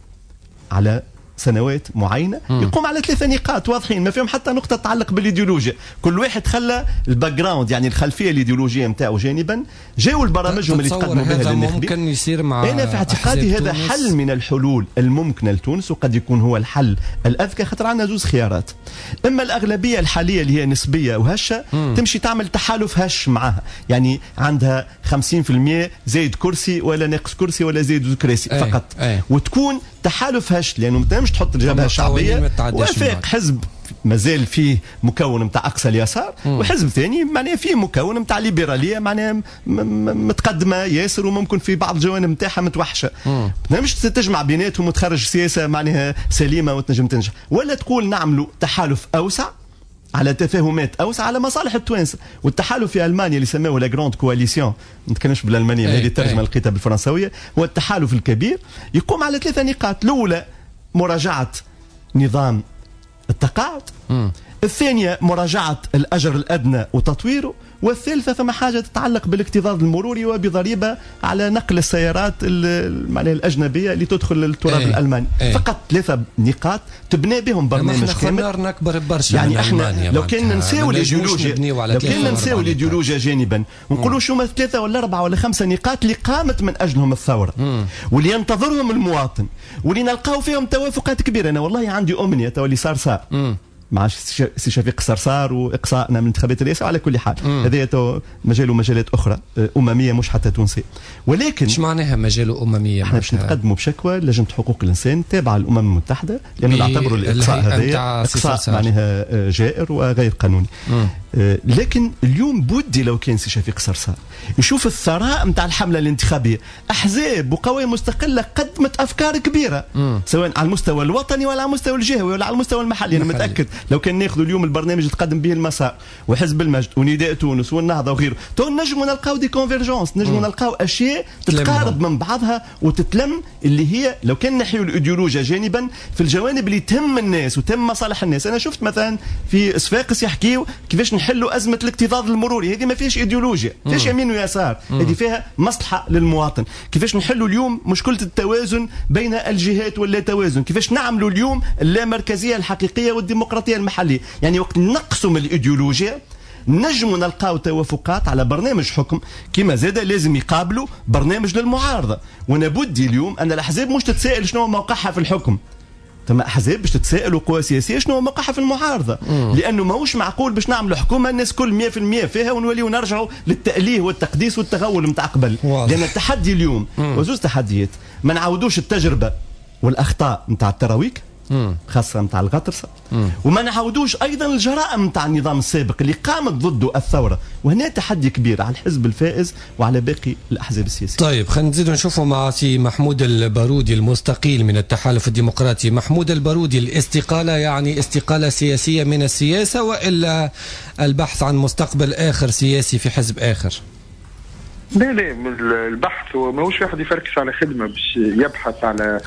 على سنوات معينه م. يقوم على ثلاثه نقاط واضحين، ما فيهم حتى نقطه تتعلق بالايديولوجيا، كل واحد خلى الباك جراوند يعني الخلفيه الايديولوجيه نتاعو جانبا. جاوا البرامجهم اللي تقدموا بها للناخبين. ممكن يصير مع انا في اعتقادي هذا تونس. حل من الحلول الممكنه لتونس، وقد يكون هو الحل الاذكى، خاطر عندنا زوز خيارات. اما الاغلبيه الحاليه اللي هي نسبيه وهشه م. تمشي تعمل تحالف هش معها، يعني عندها خمسين بالمئة زايد كرسي ولا ناقص كرسي ولا زايد كرسي أي. فقط أي. وتكون تحالف هش، لانه ما مش تحط الجبهه الشعبيه وفاق حزب مازال فيه مكون نتاع اقصى اليسار، وحزب ثاني معناها فيه مكون نتاع ليبراليه معناها متقدمه ياسر، وممكن في بعض الجوانب نتاعها متوحشه. ما مش تجمع بيناتهم وتخرج سياسه معناها سليمه وتنجم تنجح، ولا تقول نعملوا تحالف اوسع على تفاهمات اوسع على مصالح التوانسه. والتحالف في المانيا اللي سموه لا جراند كواليسيون، ما نتكلمش بالالمانيه، هذه الترجمه لقيتها بالفرنسويه، هو التحالف الكبير يقوم على ثلاثه نقاط. الاولى مراجعه نظام التقاعد، م. الثانيه مراجعه الاجر الادنى وتطويره، والثالثه ثم حاجه تتعلق بالاكتظاظ المروري وبضريبه على نقل السيارات معناها الاجنبيه اللي تدخل للتراب الالماني. ايه. فقط ثلاثه نقاط تبنى بهم برنامج كامل. نكبر برشا يعني احنا لو كان ننساو الايديولوجيا، لو كان ننساو الايديولوجيا جانبا ونقولوا شو ما ثلاثه ولا اربعه ولا خمسه نقاط اللي قامت من اجلهم الثوره، مم. واللي ينتظرهم المواطن، واللي نلقاو فيهم توافقات كبيره. انا والله عندي امنيه تو اللي صار صار مم. مع سي شفيق صرصار واقصائنا من انتخابات الرئاسه. على كل حال هذا مجاله مجالات اخرى امميه مش حتى تونسيه. ولكن ايش معناها مجاله امميه؟ احنا باش نتقدموا بشكوى لجنه حقوق الانسان تابعه للامم المتحده، لانه نعتبروا الاقصاء هذا اقصاء معناها جائر وغير قانوني. مم. لكن اليوم بودي لو كان سي شفيق صرصار يشوف الثراء نتاع الحمله الانتخابيه، احزاب وقوائم مستقله قدمت افكار كبيره، مم. سواء على المستوى الوطني ولا على المستوى الجهوي ولا على المستوى المحلي. انا متاكد لو كان ناخذوا اليوم البرنامج اللي تقدم به المسار وحزب المجد ونداء تونس والنهضه وغيره، تو نجموا نلقاو دي كونفيرجونس، نجموا نلقاو اشياء تتقارب من بعضها وتتلم، اللي هي لو كان نحيوا الايديولوجيا جانبا في الجوانب اللي تهم الناس وتهم مصالح الناس. انا شفت مثلا في صفاقس يحكيوا كيفاش نحلوا ازمه الاكتظاظ المروري، هذه ما فيهاش ايديولوجيا، فيهاش يمين ويسار، هذه فيها مصلحه للمواطن. كيفاش نحلوا اليوم مشكله التوازن بين الجهات ولا توازن، كيفاش نعملوا اليوم اللامركزيه الحقيقيه والديمقراطيه المحليه. يعني وقت نقسم الايديولوجيا نجموا نلقاو توافقات على برنامج حكم، كما زاد لازم يقابلوا برنامج للمعارضه. وانا بدي اليوم ان الاحزاب مش تتساءل شنو موقعها في الحكم، ثم احزاب باش تتساءل وقوى سياسيه شنو موقعها في المعارضه، مم. لانه ماهوش معقول باش نعملوا حكومه الناس كل مئة بالمئة فيها ونوليو نرجعوا للتأليه والتقديس والتغول نتاع قبل. لان التحدي اليوم وزوز تحديات، ما نعاودوش التجربه والاخطاء نتاع التراويك خاصه نتاع الغطرسه، وما نعاودوش ايضا الجرائم نتاع النظام السابق اللي قامت ضده الثوره. وهنا تحدي كبير على الحزب الفائز وعلى باقي الاحزاب السياسيه. طيب خلينا نزيدوا نشوفوا مع سي محمود البارودي المستقيل من التحالف الديمقراطي. محمود البارودي، الاستقاله يعني استقاله سياسيه من السياسه والا البحث عن مستقبل اخر سياسي في حزب اخر؟ لا لا، البحث ماهوش واحد يفركش على خدمه باش يبحث على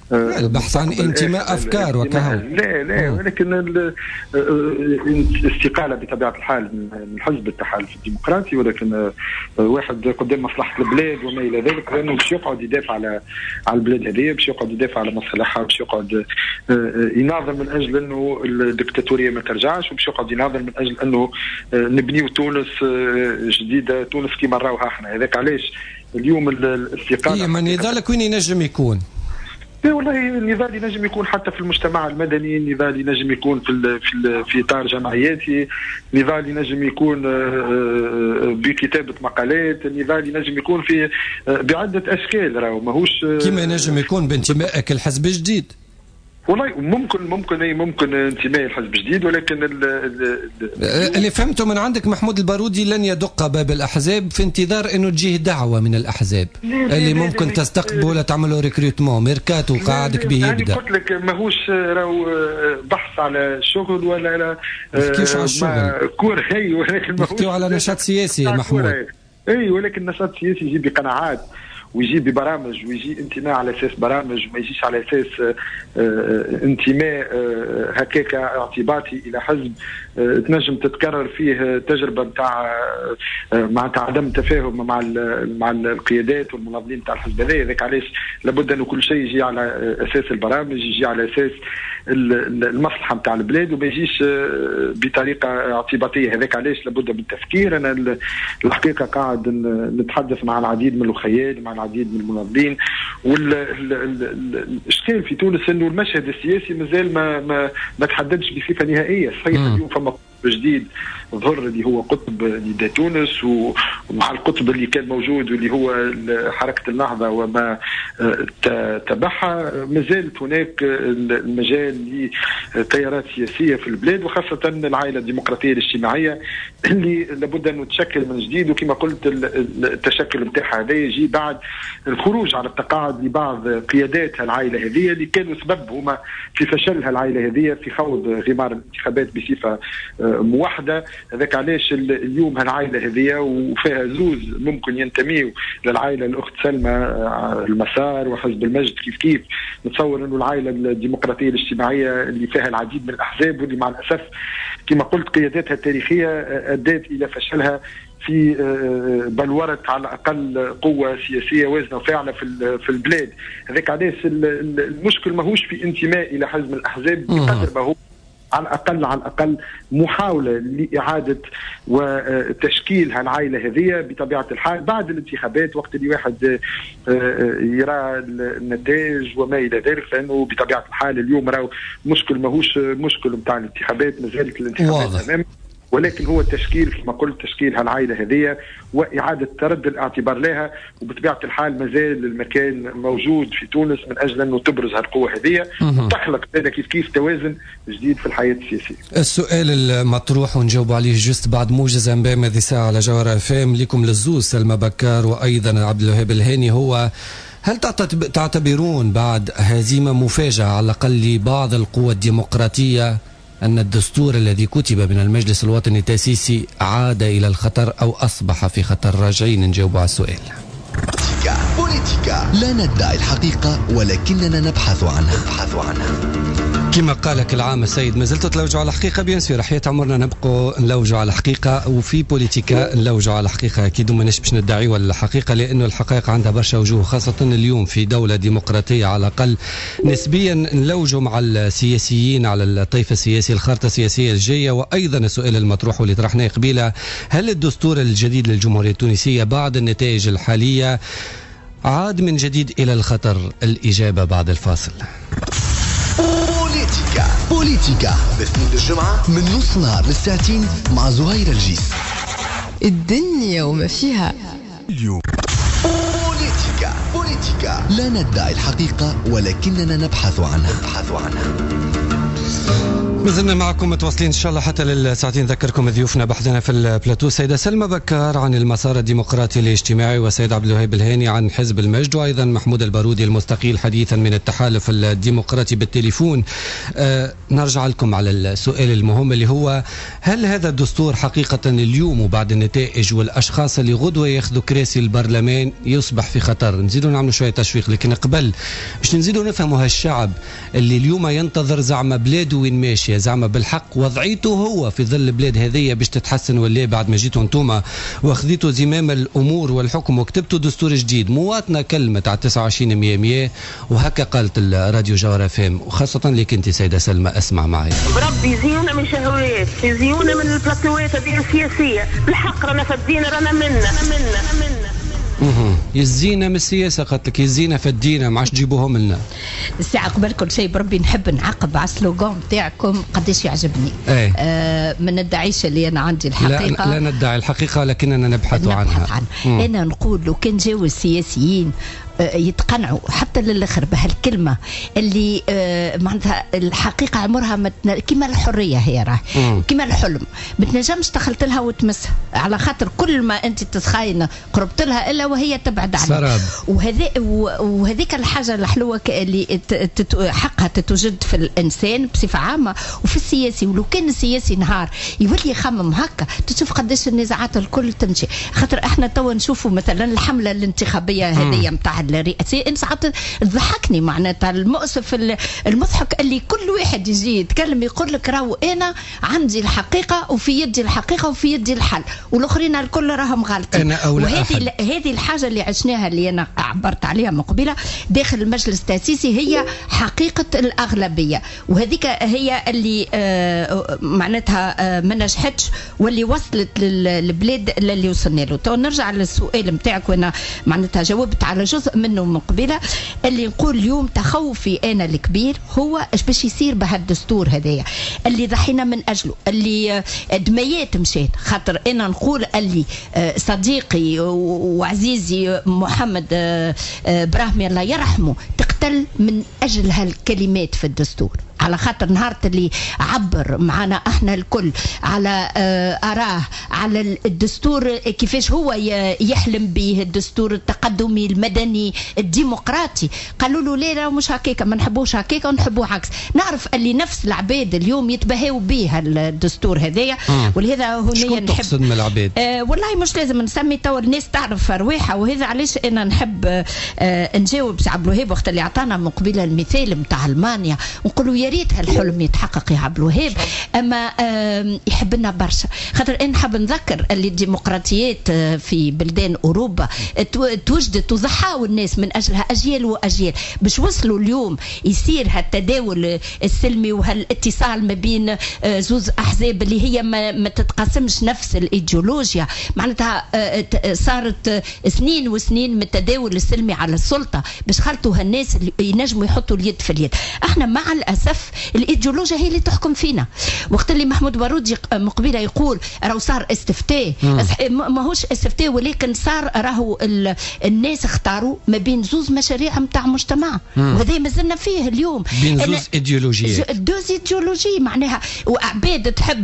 البحث عن انتماء أفكار وكهو. لا لا ولكن الاستقالة بطبيعة الحال من الحزب التحالف الديمقراطي، ولكن واحد قدام مصلحة البلاد وما إلى ذلك، لأنه باش يقعد يدافع على على البلاد هذه، باش يقعد يدافع على مصالحها، باش يقعد يناضل من أجل أنه الدكتاتورية ما ترجعش، وباش يقعد يناضل من أجل أنه نبنيو تونس جديدة، تونس كيما نراوها احنا. هذاك علاش اليوم الاستقالة. إيه من نضالك وين ينجم يكون؟ اي والله النضال ينجم يكون حتى في المجتمع المدني، النضال ينجم يكون في ال في ال في اطار جمعياتي، النضال ينجم يكون بكتابه مقالات، النضال ينجم يكون في بعده اشكال، راهو ماهوش كيما ينجم يكون بانتمائك لحزب جديد. والله ممكن ممكن اي ممكن انتماء الحزب جديد، ولكن ال ال اللي فهمته من عندك محمود البارودي لن يدق باب الاحزاب في انتظار انه تجيه دعوه من الاحزاب اللي ممكن تستقبلوا ولا تعملوا ريكروتمون ميركاتو قاعدك به يبدا. قلت لك ماهوش راهو بحث على شغل ولا لا نحكيوش على الشغل كور هي، ولكن نحكيو على نشاط سياسي يا محمود. اي ولكن النشاط السياسي يجي بقناعات ويجي ببرامج ويجي انتماء على اساس برامج، وما يجيش على اساس انتماء هكاك اعتباطي الى حزب تنجم تتكرر فيه تجربه نتاع مع عدم التفاهم مع مع القيادات والمنظمين نتاع الحزب هذا. هذاك علاش لابد انه كل شيء يجي على اساس البرامج، يجي على اساس المصلحه نتاع البلاد، وما يجيش بطريقه اعتباطيه. هذاك علاش لابد من التفكير. انا الحقيقه قاعد نتحدث مع العديد من الاخيال، مع العديد من المنظمين، والاشكال في تونس انه المشهد السياسي مازال ما ما, ما تحددش بصفه نهائيه. صحيح اليوم فما جديد ظهر اللي هو قطب نداء تونس، ومع القطب اللي كان موجود واللي هو حركة النهضة وما تبعها، ما زالت هناك المجال لتيارات سياسية في البلاد، وخاصة العائلة الديمقراطية الاجتماعية اللي لابد أن تشكل من جديد. وكما قلت التشكل نتاعها هذا يجي بعد الخروج على التقاعد لبعض قيادات العائلة هذه اللي كانوا سبب هما في فشلها العائلة هذه في خوض غمار الانتخابات بصفة موحدة. هذاك علاش اليوم هالعائلة هذه وفيها زوز ممكن ينتميوا للعائلة الأخت سلمى المسار وحزب المجد كيف كيف. نتصور أنه العائلة الديمقراطية الاجتماعية اللي فيها العديد من الأحزاب واللي مع الأسف كما قلت قياداتها التاريخية أدت إلى فشلها في بلورة على الأقل قوة سياسية وازنة وفاعلة في في البلاد. هذاك علاش المشكل ماهوش في انتماء إلى حزب من الأحزاب بقدر ما هو على الأقل على الأقل محاولة لإعادة وتشكيل هالعائلة هذه بطبيعة الحال بعد الانتخابات، وقت اللي واحد يرى النتائج وما إلى ذلك. لأنه بطبيعة الحال اليوم راهو مشكل ماهوش مشكل متاع الانتخابات، ما زالت الانتخابات أمام، ولكن هو التشكيل كما قلت تشكيل هالعائلة هذه وإعادة ترد الاعتبار لها. وبطبيعة الحال مازال المكان موجود في تونس من أجل أنه تبرز هالقوة هذه وتخلق كيف كيف توازن جديد في الحياة السياسية. السؤال المطروح ونجاوب عليه جست بعد موجز أنباء هذه الساعة على جوهر اف ام لكم للزوز سلمى بكار وأيضا عبد الوهاب الهاني، هو هل تعتبرون بعد هزيمة مفاجئة على الأقل لبعض القوى الديمقراطية أن الدستور الذي كتب من المجلس الوطني التأسيسي عاد إلى الخطر أو أصبح في خطر؟ راجعين نجاوب على السؤال. بوليتيكا بوليتيكا لا ندعي الحقيقة ولكننا نبحث عنها نبحث عنها كما قالك العام السيد ما زلتوا تلوجوا على الحقيقة بيان سور حياة عمرنا نبقوا نلوجوا على الحقيقة، وفي بوليتيكا نلوجوا على الحقيقة أكيد وما باش ندعيوا الحقيقة، لأنه الحقائق عندها برشا وجوه خاصة اليوم في دولة ديمقراطية على الأقل نسبيا. نلوجوا مع السياسيين على الطيف السياسي الخارطة السياسية الجاية. وأيضا السؤال المطروح واللي طرحناه قبيلة، هل الدستور الجديد للجمهورية التونسية بعد النتائج الحالية عاد من جديد إلى الخطر؟ الإجابة بعد الفاصل. بوليتيكا بوليتيكا باثنين الجمعة من نص نهار للساعتين مع زهير الجيس. الدنيا وما فيها اليوم. بوليتيكا بوليتيكا لا ندعي الحقيقة ولكننا نبحث عنها نبحث عنها مازلنا معكم متواصلين ان شاء الله حتى للساعتين. نذكركم ضيوفنا بحثنا في البلاتو السيده سلمى بكار عن المسار الديمقراطي الاجتماعي، وسيد عبد الوهاب الهاني عن حزب المجد، وايضا محمود البارودي المستقيل حديثا من التحالف الديمقراطي بالتليفون. أه نرجع لكم على السؤال المهم اللي هو هل هذا الدستور حقيقه اليوم وبعد النتائج والاشخاص اللي غدوه ياخذوا كراسي البرلمان يصبح في خطر؟ نزيدوا نعملوا شويه تشويق، لكن قبل باش نزيدوا نفهموا هالشعب اللي اليوم ينتظر زعما بلاده وين ماشي، زعما بالحق وضعيته هو في ظل البلاد هذه باش تتحسن، ولا بعد ما جيتوا انتوما واخذيتوا زمام الامور والحكم وكتبتوا دستور جديد مواطنه كلمه على تسعة وعشرين مية مية وهكا قالت الراديو جوهر فام، وخاصه لك انت سيده سلمى اسمع معي. بربي يزيونا من شهوات، يزيونا من البلاتوات هذه السياسيه، بالحق رانا فدينا رانا منا منا منا اها يزينا من السياسه، قالت لك يزينا فدينا ما عادش تجيبوهم لنا. الساعه قبل كل شيء بربي نحب نعقب على السلوغان تاعكم قداش يعجبني. ايه؟ آه ما ندعيش اللي انا عندي الحقيقه، لا, لا ندعي الحقيقه لكننا نبحث عنها. نبحث عنها. انا نقول لو كان جاوا السياسيين يتقنعوا حتى للاخر بهالكلمه اللي آه معناتها الحقيقه عمرها متن... كما الحريه هي راه كما الحلم ما تنجمش دخلت لها وتمسها، على خاطر كل ما انت تتخاين قربت لها الا وهي تبعد عنك. وهذا وهذيك الحاجه الحلوه اللي تت... حقها تتوجد في الانسان بصفه عامه وفي السياسي. ولو كان السياسي نهار يولي يخمم هكا تشوف قداش النزاعات الكل تمشي. خاطر احنا توا نشوفوا مثلا الحمله الانتخابيه هذه نتاع الرئاسية إن ساعات تضحكني، معناتها المؤسف المضحك اللي كل واحد يجي يتكلم يقول لك راهو أنا عندي الحقيقة وفي يدي الحقيقة وفي يدي الحل، والآخرين الكل راهم غالطين. وهذه هذه الحاجة اللي عشناها اللي أنا عبرت عليها من قبيلة داخل المجلس التأسيسي هي حقيقة الأغلبية، وهذيك هي اللي آه معناتها آه ما نجحتش واللي وصلت للبلاد اللي وصلنا له. تو نرجع للسؤال نتاعك وأنا معناتها جاوبت على جزء منه من قبيله. اللي نقول اليوم تخوفي انا الكبير هو ايش باش يصير بهالدستور هذايا اللي ضحينا من اجله، اللي دميات مشات. خاطر انا نقول اللي صديقي وعزيزي محمد ابراهيم الله يرحمه تقتل من اجل هالكلمات في الدستور، على خاطر نهار اللي عبر معنا احنا الكل على اراه على الدستور كيفاش هو يحلم به، الدستور التقدمي المدني الديمقراطي، قالوا له لا لا مش هكاك ما نحبوش هكاك ونحبوه عكس. نعرف اللي نفس العباد اليوم يتباهوا به الدستور هذايا، ولهذا هنا نحب تقصد من العباد آه والله مش لازم نسمي تو الناس تعرف رواحها. وهذا علاش انا نحب آه نجاوب سي عبد الوهاب وقت اللي عطانا من قبيله المثال نتاع المانيا ونقولوا يا ريت هالحلم يتحقق يا عبد الوهاب، اما يحب لنا برشا. خاطر انا نحب نذكر اللي الديمقراطيات في بلدان اوروبا توجدت وضحاوا الناس من اجلها اجيال واجيال باش وصلوا اليوم يصير هالتداول السلمي وهالاتصال ما بين زوز احزاب اللي هي ما, ما تتقاسمش نفس الايديولوجيا. معناتها صارت سنين وسنين من التداول السلمي على السلطه باش خلطوا هالناس اللي ينجموا يحطوا اليد في اليد. احنا مع الاسف الايديولوجيا هي اللي تحكم فينا. وقت اللي محمود بارودي مقبله يقول راهو صار استفتاء، ماهوش استفتاء ولكن صار راهو الناس اختاروا ما بين زوز مشاريع نتاع مجتمع، وهذا مازلنا فيه اليوم بين زوز ايديولوجيات، دوز ايديولوجي معناها. وعباد تحب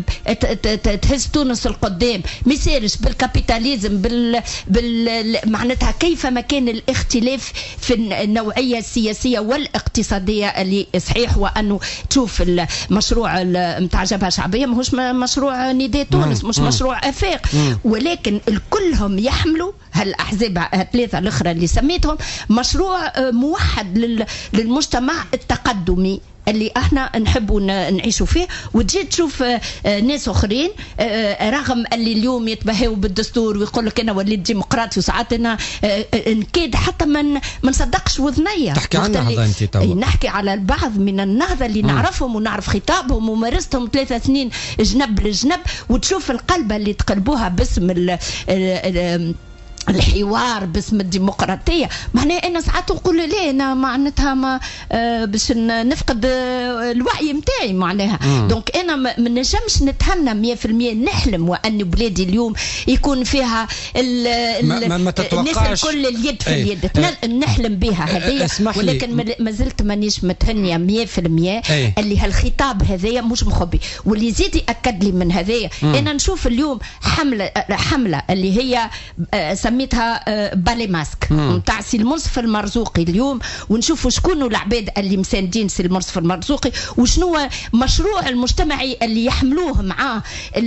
تهز تونس القدام ما يصيرش بالكابيتاليزم بال, بال... معناتها كيف ما كان الاختلاف في النوعيه السياسيه والاقتصاديه اللي صحيح وانه تشوف المشروع نتاع جبهه شعبيه ماهوش مشروع نداء تونس، مش مشروع افاق، ولكن الكلهم يحملوا هالاحزاب الثلاثه الاخرى اللي سميتهم مشروع موحد للمجتمع التقدمي اللي احنا نحبوا نعيشوا فيه. وتجي تشوف ناس اخرين رغم اللي اليوم يتباهوا بالدستور ويقول لك انا وليت ديمقراطي وساعات انا نكاد حتى من ما نصدقش وذنيا. تحكي عن النهضه انت تو؟ نحكي على البعض من النهضه اللي م. نعرفهم ونعرف خطابهم ومارستهم ثلاثة سنين جنب لجنب، وتشوف القلبه اللي تقلبوها باسم ال ال الحوار باسم الديمقراطية. معناها أنا ساعات نقول ليه أنا معناتها ما آه باش نفقد آه الوعي متاعي معناها. دونك أنا ما نجمش نتهنى مية في المية نحلم وأن بلادي اليوم يكون فيها ال ال ما ما الناس الكل اليد في اليد ايه نحلم بها هذه، ولكن ما زلت مانيش متهنية مية في المية ايه اللي هالخطاب هذايا مش مخبي. واللي زيد يأكد لي من هذايا أنا نشوف اليوم حملة حملة اللي هي آه سميتها بالي ماسك نتاع سي المنصف المرزوقي اليوم، ونشوفوا شكون العباد اللي مساندين سي المنصف المرزوقي وشنو مشروع المجتمعي اللي يحملوه معاه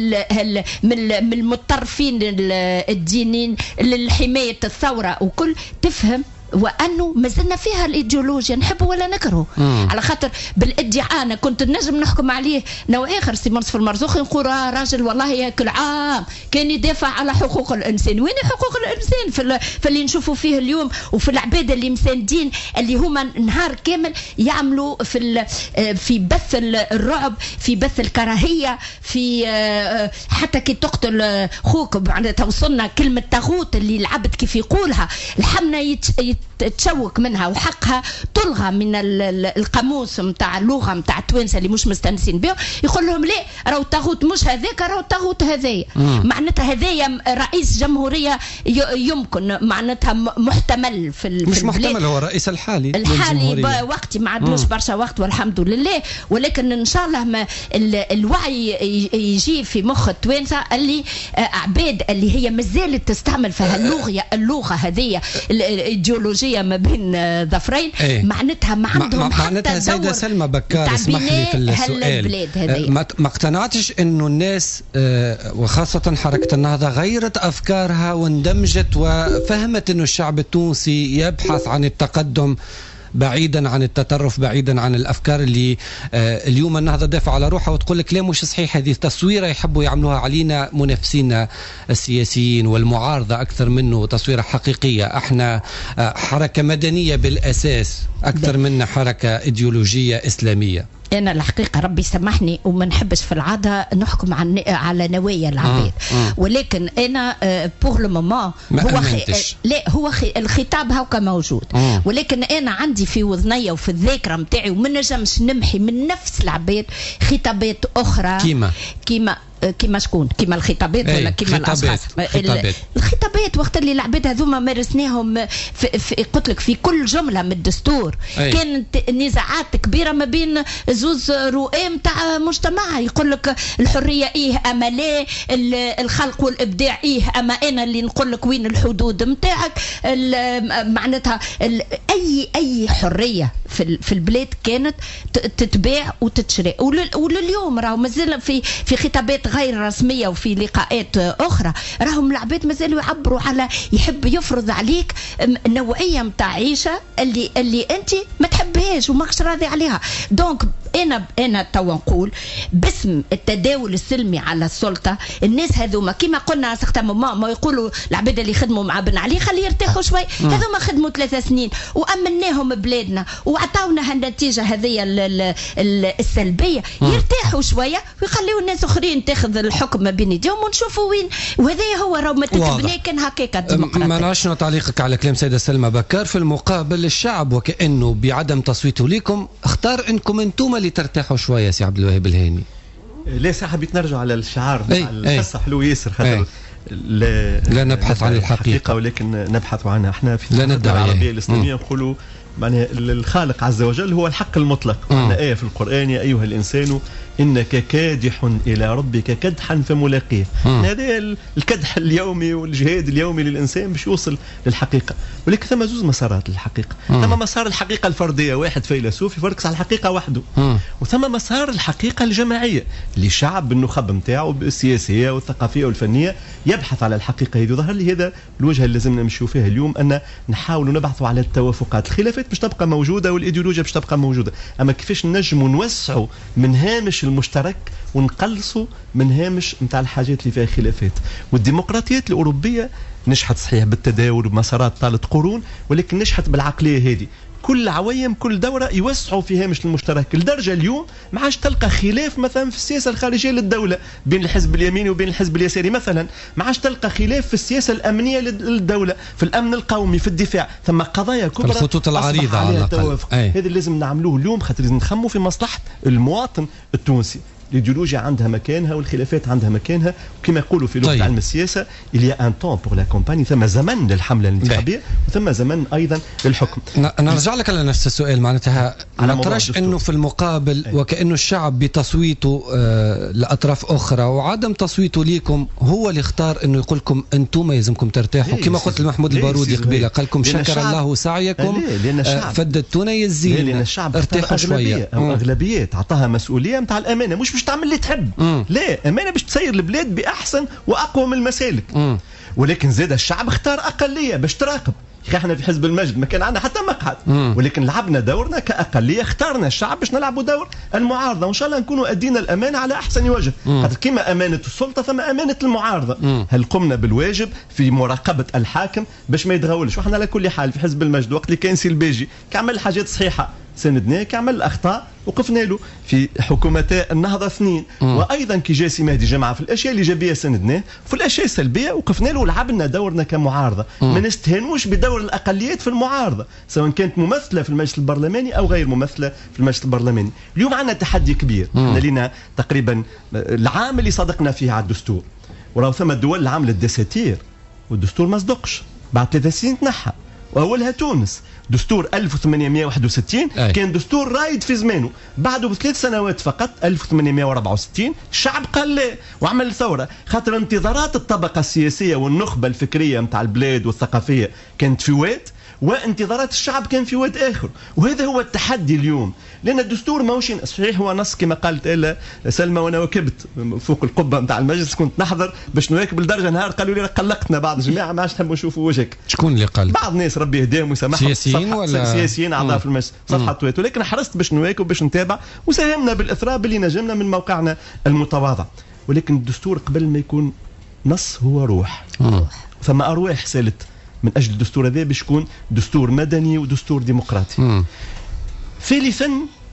من المتطرفين الدينيين لحماية الثورة وكل. تفهم وانه مازلنا فيها الايديولوجيا نحبه ولا نكره، على خاطر بالادعاء انا كنت نجم نحكم عليه نوع اخر سي منصف المرزوقي نقول راجل والله ياكل عام كان يدافع على حقوق الانسان. وين حقوق الانسان في, في اللي نشوفوا فيه اليوم وفي العباد اللي مساندين اللي هما نهار كامل يعملوا في في بث الرعب، في بث الكراهيه، في حتى كي تقتل خوك معناتها توصلنا كلمه طاغوت اللي العبد كيف يقولها الحمنا يت تشوك منها وحقها تلغى من القاموس نتاع اللغه نتاع التوانسه اللي مش مستانسين بهم. يقول لهم لا راهو الطاغوت مش هذاك راهو الطاغوت هذايا. معناتها هذايا رئيس جمهوريه يمكن معناتها محتمل في مش في محتمل هو الرئيس الحالي الحالي وقتي ما عندوش برشا وقت والحمد لله، ولكن ان شاء الله ما الوعي يجي في مخ التوانسه اللي عباد اللي هي مازالت تستعمل في هاللغه اللغه هذه ايديولوجيه ما بين ظفرين ايه؟ معناتها ما عندهم حتى معناتها سيدة سلمى بكار اسمح لي في السؤال ما اقتنعتش انه الناس وخاصه حركه النهضه غيرت افكارها واندمجت وفهمت انه الشعب التونسي يبحث عن التقدم بعيدا عن التطرف، بعيدا عن الافكار اللي آه اليوم النهضه دافع على روحها وتقول لك لا مش صحيح، هذه تصويره يحبوا يعملوها علينا منافسينا السياسيين والمعارضه اكثر منه تصويره حقيقيه. احنا آه حركه مدنيه بالاساس اكثر منا حركه ايديولوجيه اسلاميه. أنا الحقيقة ربي سامحني وما نحبش في العادة نحكم عن على نوايا العباد، ولكن أنا بور لو مومون هو خي... لا هو خي... الخطاب هاكا موجود، مم. ولكن أنا عندي في وذنية وفي الذاكرة متاعي وما نجمش نمحي من نفس العباد خطابات أخرى كيما كيما كيما شكون كيما الخطابات ولا كيما الاشخاص الخطابات وقت اللي العباد هذوما مارسناهم في, في قلت لك في كل جمله من الدستور أي. كانت نزاعات كبيره ما بين زوز رؤام تاع مجتمع. يقول لك الحريه ايه اما لا، الخلق والابداع ايه اما انا اللي نقول لك وين الحدود نتاعك. معناتها اي اي حريه في في البلاد كانت تتباع وتتشري، ولليوم راهو مازال في في خطابات غير رسميه وفي لقاءات اخرى راهم العباد مازالوا يعبروا على يحب يفرض عليك نوعيه نتاع عيشه اللي اللي انت ما تحبهاش وماكش راضي عليها. دونك انا انا توا نقول باسم التداول السلمي على السلطه الناس هذوما كما قلنا سختم ما, ما يقولوا العباد اللي خدموا مع بن علي خلي يرتاحوا شوي، هذوما خدموا ثلاث سنين وامناهم بلادنا وعطاونا هالنتيجه هذه السلبيه، يرتاحوا شويه ويخليوا الناس اخرين تاخذ الحكم ما بين يديهم ونشوفوا وين. وهذا هو راهو ما تكتبنا كان هكاك الديمقراطيه. ما نعرفش تعليقك على كلام سيده سلمى بكار. في المقابل الشعب وكانه بعدم تصويته لكم اختار انكم انتم اللي ترتاحوا شويه. سي عبد الوهاب الهاني ليه حبيت نرجع على الشعار مع القصه حلو ياسر خاطر لا, لا نبحث عن الحقيقه ولكن نبحث عنها. احنا في الدولة العربيه الاسلاميه نقولوا معناها الخالق عز وجل هو الحق المطلق. عندنا آية في القرآن يا أيها الإنسان إنك كادح إلى ربك كدحا فملاقيه. هذا الكدح اليومي والجهاد اليومي للإنسان باش يوصل للحقيقة، ولكن ثم زوز مسارات للحقيقة. ثم مسار الحقيقة الفردية، واحد فيلسوف يفركس على الحقيقة وحده، وثم مسار الحقيقة الجماعية اللي شعب بالنخب نتاعو السياسية والثقافية والفنية يبحث على الحقيقة هذه. ظهر لي هذا الوجهة اللي لازمنا نمشيو فيها اليوم، أن نحاول نبحث على التوافقات. الخلافات باش تبقى موجودة والإيديولوجيا باش تبقى موجودة، أما كيفاش نجموا نوسعوا من هامش المشترك ونقلصوا من هامش نتاع الحاجات اللي فيها خلافات. والديمقراطيات الأوروبية نجحت صحيح بالتداول بمسارات طالت قرون، ولكن نجحت بالعقلية هذه. كل عويم كل دورة يوسعوا في هامش المشترك لدرجة اليوم ما عادش تلقى خلاف مثلا في السياسة الخارجية للدولة بين الحزب اليميني وبين الحزب اليساري مثلا، ما عادش تلقى خلاف في السياسة الأمنية للدولة، في الأمن القومي، في الدفاع، ثم قضايا كبرى الخطوط العريضة على الأقل. هذا اللي لازم نعملوه اليوم، خاطر لازم نخموا في مصلحة المواطن التونسي. الايديولوجيا عندها مكانها والخلافات عندها مكانها، وكما يقولوا في لغه طيب. علم السياسه il y a un temps pour la campagne، ثم زمن للحمله الانتخابيه وثم زمن ايضا للحكم. نرجع لك على نفس السؤال، معناتها ما تراش انه في المقابل أي. وكانه الشعب بتصويته آه لاطراف اخرى وعدم تصويته ليكم هو اللي اختار انه يقول لكم انتم ما يلزمكم ترتاحوا، كما قلت لمحمود البارودي قبيله قال لكم شكر الله سعيكم آه فدتونا يزين، لان الشعب ارتاحوا شويه او اغلبيات عطاها مسؤوليه نتاع الامانه، مش باش تعمل اللي تحب مم. لا، امانه باش تسير البلاد باحسن واقوى من المسالك مم. ولكن زاد الشعب اختار اقليه باش تراقب. احنا في حزب المجد ما كان عندنا حتى مقعد مم. ولكن لعبنا دورنا كاقليه، اختارنا الشعب باش نلعبوا دور المعارضه، وان شاء الله نكونوا ادينا الامانه على احسن وجه، خاطر كما امانه السلطه ثم امانه المعارضه مم. هل قمنا بالواجب في مراقبه الحاكم باش ما يتغولش. وحنا على كل حال في حزب المجد وقت اللي كان سي الباجي كعمل الحاجات صحيحه سندناه، كعمل الاخطاء وقفنا له في حكومتا النهضه اثنين مم. وايضا كي جا سي مهدي جمعه في الاشياء الايجابيه سندناه، في الاشياء السلبيه وقفنا له ولعبنا دورنا كمعارضه. مم. ما نستهانوش بدور الاقليات في المعارضه سواء كانت ممثله في المجلس البرلماني او غير ممثله في المجلس البرلماني. اليوم عندنا تحدي كبير، احنا لينا تقريبا العام اللي صدقنا فيه على الدستور، وراه ثم الدول اللي عملت دساتير والدستور ما صدقش، بعد ثلاث سنين تنحى، واولها تونس. دستور ألف وثمانمائة وواحد وستين أي. كان دستور رايد في زمانه، بعده بثلاث سنوات فقط ألف وثمانمائة وأربعة وستين الشعب قال لا وعمل ثوره، خاطر انتظارات الطبقه السياسيه والنخبه الفكريه نتاع البلاد والثقافيه كانت في واد، وانتظارات الشعب كان في واد اخر. وهذا هو التحدي اليوم، لان الدستور ماهوش صحيح هو نص كما قالت الا سلمى، وانا وكبت فوق القبه نتاع المجلس كنت نحضر باش نواكب لدرجه نهار قالوا لي قلقتنا بعض الجماعه ما عادش نحبوا نشوفوا وجهك. شكون اللي قال؟ بعض الناس ربي يهديهم ويسامحهم، سياسيين ولا سياسيين اعضاء في المجلس صفحه تويت، ولكن حرصت باش نواكب باش نتابع وساهمنا بالاثراء باللي نجمنا من موقعنا المتواضع. ولكن الدستور قبل ما يكون نص هو روح، مم. فما ارواح سالت من اجل الدستور هذا باش يكون دستور مدني ودستور ديمقراطي. مم. ثالثا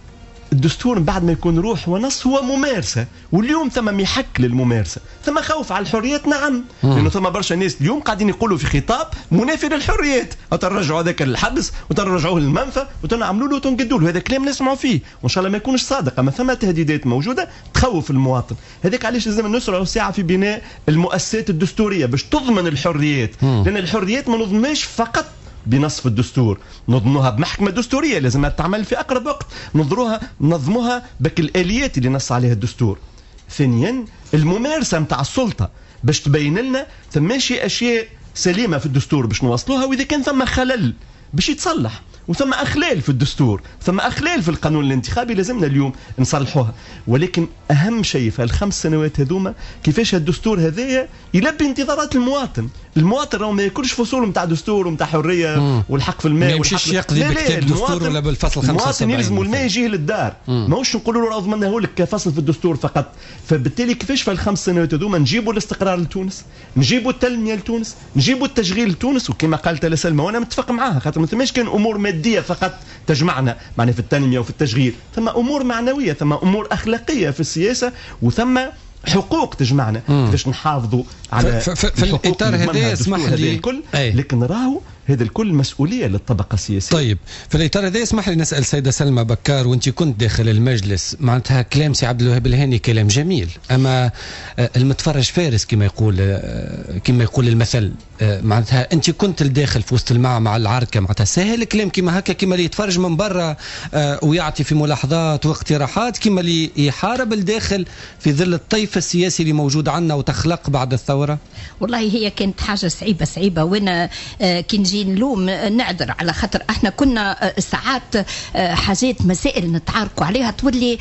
الدستور بعد ما يكون روح ونص هو ممارسه، واليوم ثم محك للممارسه، ثم خوف على الحريات نعم، لانه ثم برشا ناس اليوم قاعدين يقولوا في خطاب منافي للحريات، وترجعوا هذاك للحبس وترجعوه للمنفى وتنعملوا له وتنقدوا له، هذا كلام نسمعوا فيه وان شاء الله ما يكونش صادق، اما ثم تهديدات موجوده تخوف المواطن. هذاك علاش لازم نسرعوا ساعه في بناء المؤسسات الدستوريه باش تضمن الحريات، لان الحريات ما نضمناش فقط بنصف الدستور، نضمنوها بمحكمة دستورية لازم تعمل في أقرب وقت، نضروها نظموها بك الآليات اللي نص عليها الدستور. ثانيا الممارسة متاع السلطة باش تبين لنا ثماشي أشياء سليمة في الدستور باش نوصلوها، وإذا كان ثم خلل باش يتصلح، وثم أخلال في الدستور، ثم أخلال في القانون الانتخابي لازمنا اليوم نصلحوها. ولكن أهم شيء في الخمس سنوات هذوما كيفاش الدستور هذايا يلبي انتظارات المواطن. المواطن راه ما ياكلش فصول نتاع دستور ونتاع حريه مم. والحق في الماء، ما يمشيش يقضي بكتاب الدستور ولا بالفصل خمسة وسبعين. المواطن يلزم الماء يجيه للدار، ماهوش نقولوا له راه ضمناه لك كفصل في الدستور فقط. فبالتالي كيفاش في الخمس سنوات هذوما نجيبوا الاستقرار لتونس، نجيبوا التنميه لتونس، نجيبوا التشغيل لتونس، وكما قالت لا سلمى وانا متفق معها، خاطر ما ثماش كان امور ماديه فقط تجمعنا معنا في التنميه وفي التشغيل، ثم امور معنويه، ثم امور اخلاقيه في السياسه، وثم حقوق تجمعنا كيفاش نحافظوا على في, في, في الاطار هذا اسمح لي الكل، لكن راهو هذا الكل مسؤوليه للطبقه السياسيه. طيب في الاطار هذا اسمح لي نسال سيده سلمى بكار، وانت كنت داخل المجلس، معناتها كلام سي عبد الوهاب الهاني كلام جميل، اما المتفرج فارس كما يقول كما يقول المثل، معناتها انت كنت الداخل في وسط المعمعة العركه، معناتها سهل كلام كما هكا كما اللي يتفرج من برا ويعطي في ملاحظات واقتراحات، كما اللي يحارب الداخل في ظل الطيف السياسي اللي موجود عندنا وتخلق بعد الثوره؟ والله هي كانت حاجه صعيبه صعيبه، وانا كي نجي نلوم نعذر على خاطر احنا كنا ساعات حاجات مسائل نتعاركوا عليها تولي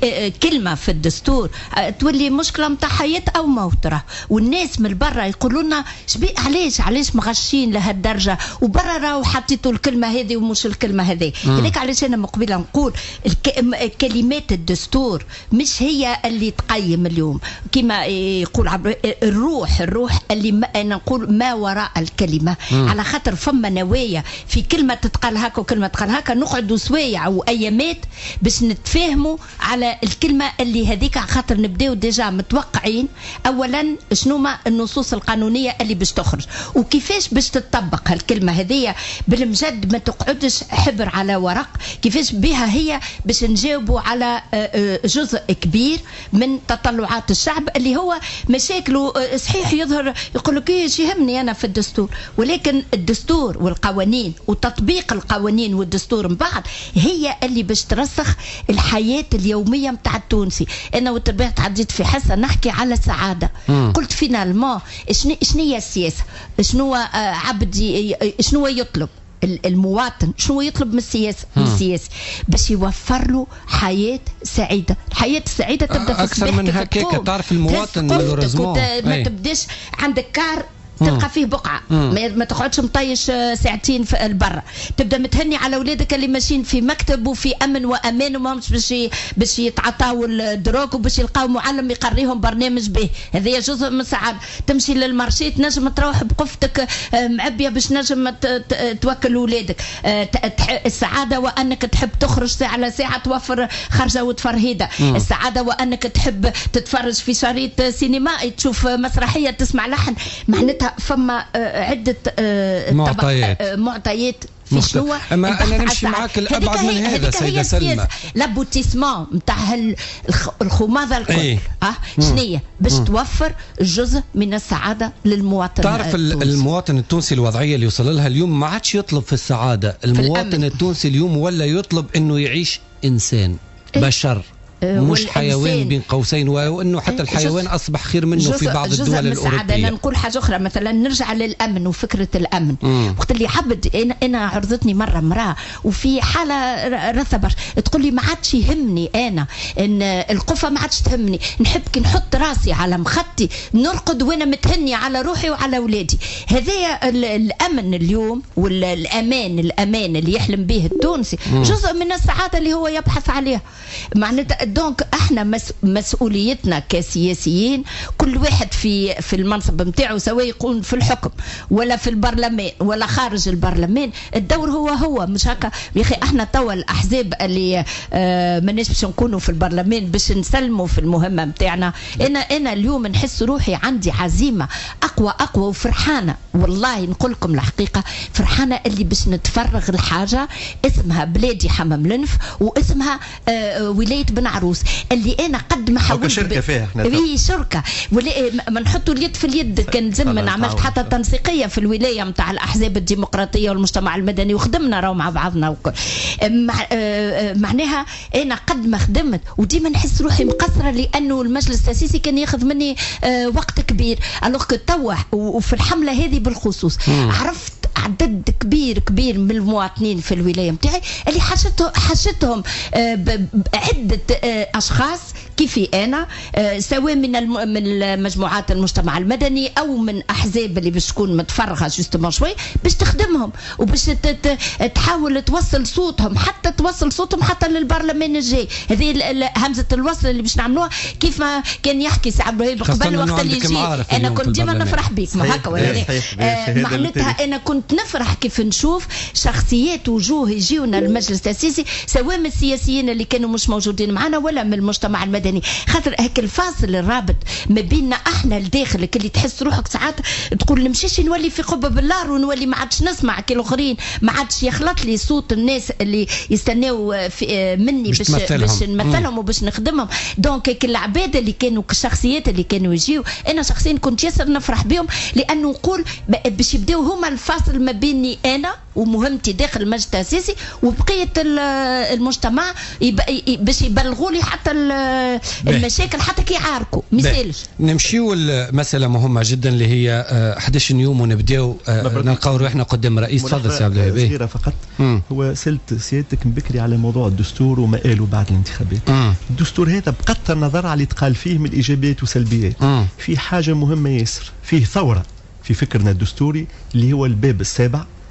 كلمه في الدستور تولي مشكله نتاع حياه او موت، والناس من برا يقولوا لنا شبي علاش علاش مغشين لهالدرجه، وبرا راهو حطيتوا الكلمه هذه ومش الكلمه هذه. هذاك علاش انا مقبله نقول كلمات الدستور مش هي اللي تقيم اليوم، عندهم كما يقول عبر الروح الروح اللي ما أنا نقول ما وراء الكلمة. مم. على خاطر فما نوايا في كلمة تتقال هكا وكلمة تتقال هكا، نقعدوا سوايع وأيامات باش نتفاهموا على الكلمة اللي هذيك، على خاطر نبداو ديجا متوقعين أولا شنو ما النصوص القانونية اللي باش تخرج وكيفاش باش تطبق هالكلمة هذية بالمجد، ما تقعدش حبر على ورق، كيفاش بها هي باش نجاوبوا على جزء كبير من تطلعات الشعب اللي هو مشاكله. صحيح يظهر يقول لك ايش يهمني انا في الدستور، ولكن الدستور والقوانين وتطبيق القوانين والدستور من بعض هي اللي باش ترسخ الحياة اليومية متاع التونسي. انا وتربيت عديت في حصة نحكي على السعادة. مم. قلت فينالمون شنو هي السياسة، شنو عبد شنو يطلب المواطن، شنو يطلب من السياسة من السياسي باش يوفر له حياة سعيدة. الحياة السعيدة تبدا في أكثر من هكاك. تعرف المواطن ما تبداش عندك كار تلقى فيه بقعة، ما تقعدش مطيش ساعتين في البرة، تبدا متهني على اولادك اللي ماشيين في مكتب وفي امن وامان وماهمش باش باش يتعاطاو الدروك وباش يلقاو معلم يقريهم برنامج به. هذا جزء من السعادة. تمشي للمارشي تنجم تروح بقفتك معبيه باش نجم توكل اولادك. السعادة وانك تحب تخرج ساعة على ساعة توفر خرجة وتفرهيدة. السعادة وانك تحب تتفرج في شريط سينمائي، تشوف مسرحية، تسمع لحن. معناتها فما عدة معطيات معطيات في شنو. اما انا نمشي معاك الابعد من هذا سيدة سلمى. لابوتيسمون نتاع الخماضه الكل. ايه؟ اه شنية باش توفر جزء من السعاده للمواطن. تعرف التونسي. المواطن التونسي الوضعيه اللي وصل لها اليوم ما عادش يطلب في السعاده، المواطن التونسي اليوم ولا يطلب انه يعيش انسان. إيه؟ بشر مش حيوان بين قوسين، وانه حتى الحيوان اصبح خير منه في بعض الدول الاوروبيه. انا نقول حاجه اخرى، مثلا نرجع للامن وفكره الامن. مم. وقت اللي حبت انا انا عرضتني مره امراه وفي حاله رثبر تقول لي ما عادش يهمني انا ان القفه، ما عادش تهمني، نحب كي نحط راسي على مخدتي نرقد وانا متهني على روحي وعلى اولادي. هذايا الامن اليوم والامان الامان اللي يحلم به التونسي. مم. جزء من السعاده اللي هو يبحث عليها. معناتها دونك احنا مس مسؤوليتنا كسياسيين، كل واحد في في المنصب نتاعو، سواء يكون في الحكم ولا في البرلمان ولا خارج البرلمان، الدور هو هو مش هكا. يا اخي احنا توا الاحزاب اللي آه ماناش باش نكونوا في البرلمان باش نسلموا في المهمه نتاعنا. انا انا اليوم نحس روحي عندي عزيمه اقوى اقوى وفرحانه، والله نقول لكم الحقيقه فرحانه اللي باش نتفرغ الحاجه اسمها بلادي حمام الانف واسمها آه ولايه بن عروس، اللي انا قد ما حاولت شركه فيها احنا في شركه ولا ما نحطوا اليد في اليد. كان زمن عملت حتى تنسيقيه في الولايه نتاع الاحزاب الديمقراطيه والمجتمع المدني وخدمنا راهو مع بعضنا وكل. مع معناها انا قد ما خدمت وديما نحس روحي مقصره لانه المجلس التاسيسي كان ياخذ مني وقت كبير. الوغ كو وفي الحمله هذه بالخصوص مم. عرفت عدد كبير كبير من المواطنين في الولايه نتاعي اللي حاجتهم حاجتهم عده اشخاص كيفي انا، سواء من من مجموعات المجتمع المدني او من احزاب اللي باش تكون متفرغه جوستومون شوي باش تخدمهم وباش تحاول توصل صوتهم، حتى توصل صوتهم حتى للبرلمان الجاي. هذه همزه الوصل اللي باش نعملوها كيف ما كان يحكي سي عبد الوهاب قبل وقت اللي يجي. انا كنت ديما نفرح بيك ما هكا ولا لا. معناتها انا كنت نفرح كيف نشوف شخصيات وجوه يجيونا المجلس التاسيسي، سواء من السياسيين اللي كانوا مش موجودين معنا ولا من المجتمع المدني. خاطر هيك الفاصل الرابط ما بيننا احنا لداخلك اللي تحس روحك ساعات تقول نمشيش نولي في قبه بالنار ونولي ما عادش نسمع كي الاخرين، ما عادش يخلط لي صوت الناس اللي يستناو في مني باش باش نمثلهم وباش نخدمهم. دونك هيك العباد اللي كانوا الشخصيات اللي كانوا يجيو انا شخصيا كنت ياسر نفرح بهم، لانه نقول باش يبداو هما الفاصل ما بيني انا ومهمتي داخل المجلس التاسيسي وبقيه المجتمع باش يبلغوا لي حتى المشاكل حتى كي يعاركوا مثالش. نمشيو المساله مهمه جدا اللي هي أحد عشر يوم ونبداو نلقاو روحنا قدام رئيس. تفضل سي عبد الوهاب. صغيره فقط. مم. هو سلت سيادتك من بكري على موضوع الدستور وما قالوا بعد الانتخابات. مم. الدستور هذا بغض النظر على اللي تقال فيه من ايجابيات وسلبيات، مم. في حاجه مهمه ياسر، فيه ثوره في فكرنا الدستوري اللي هو الباب السابع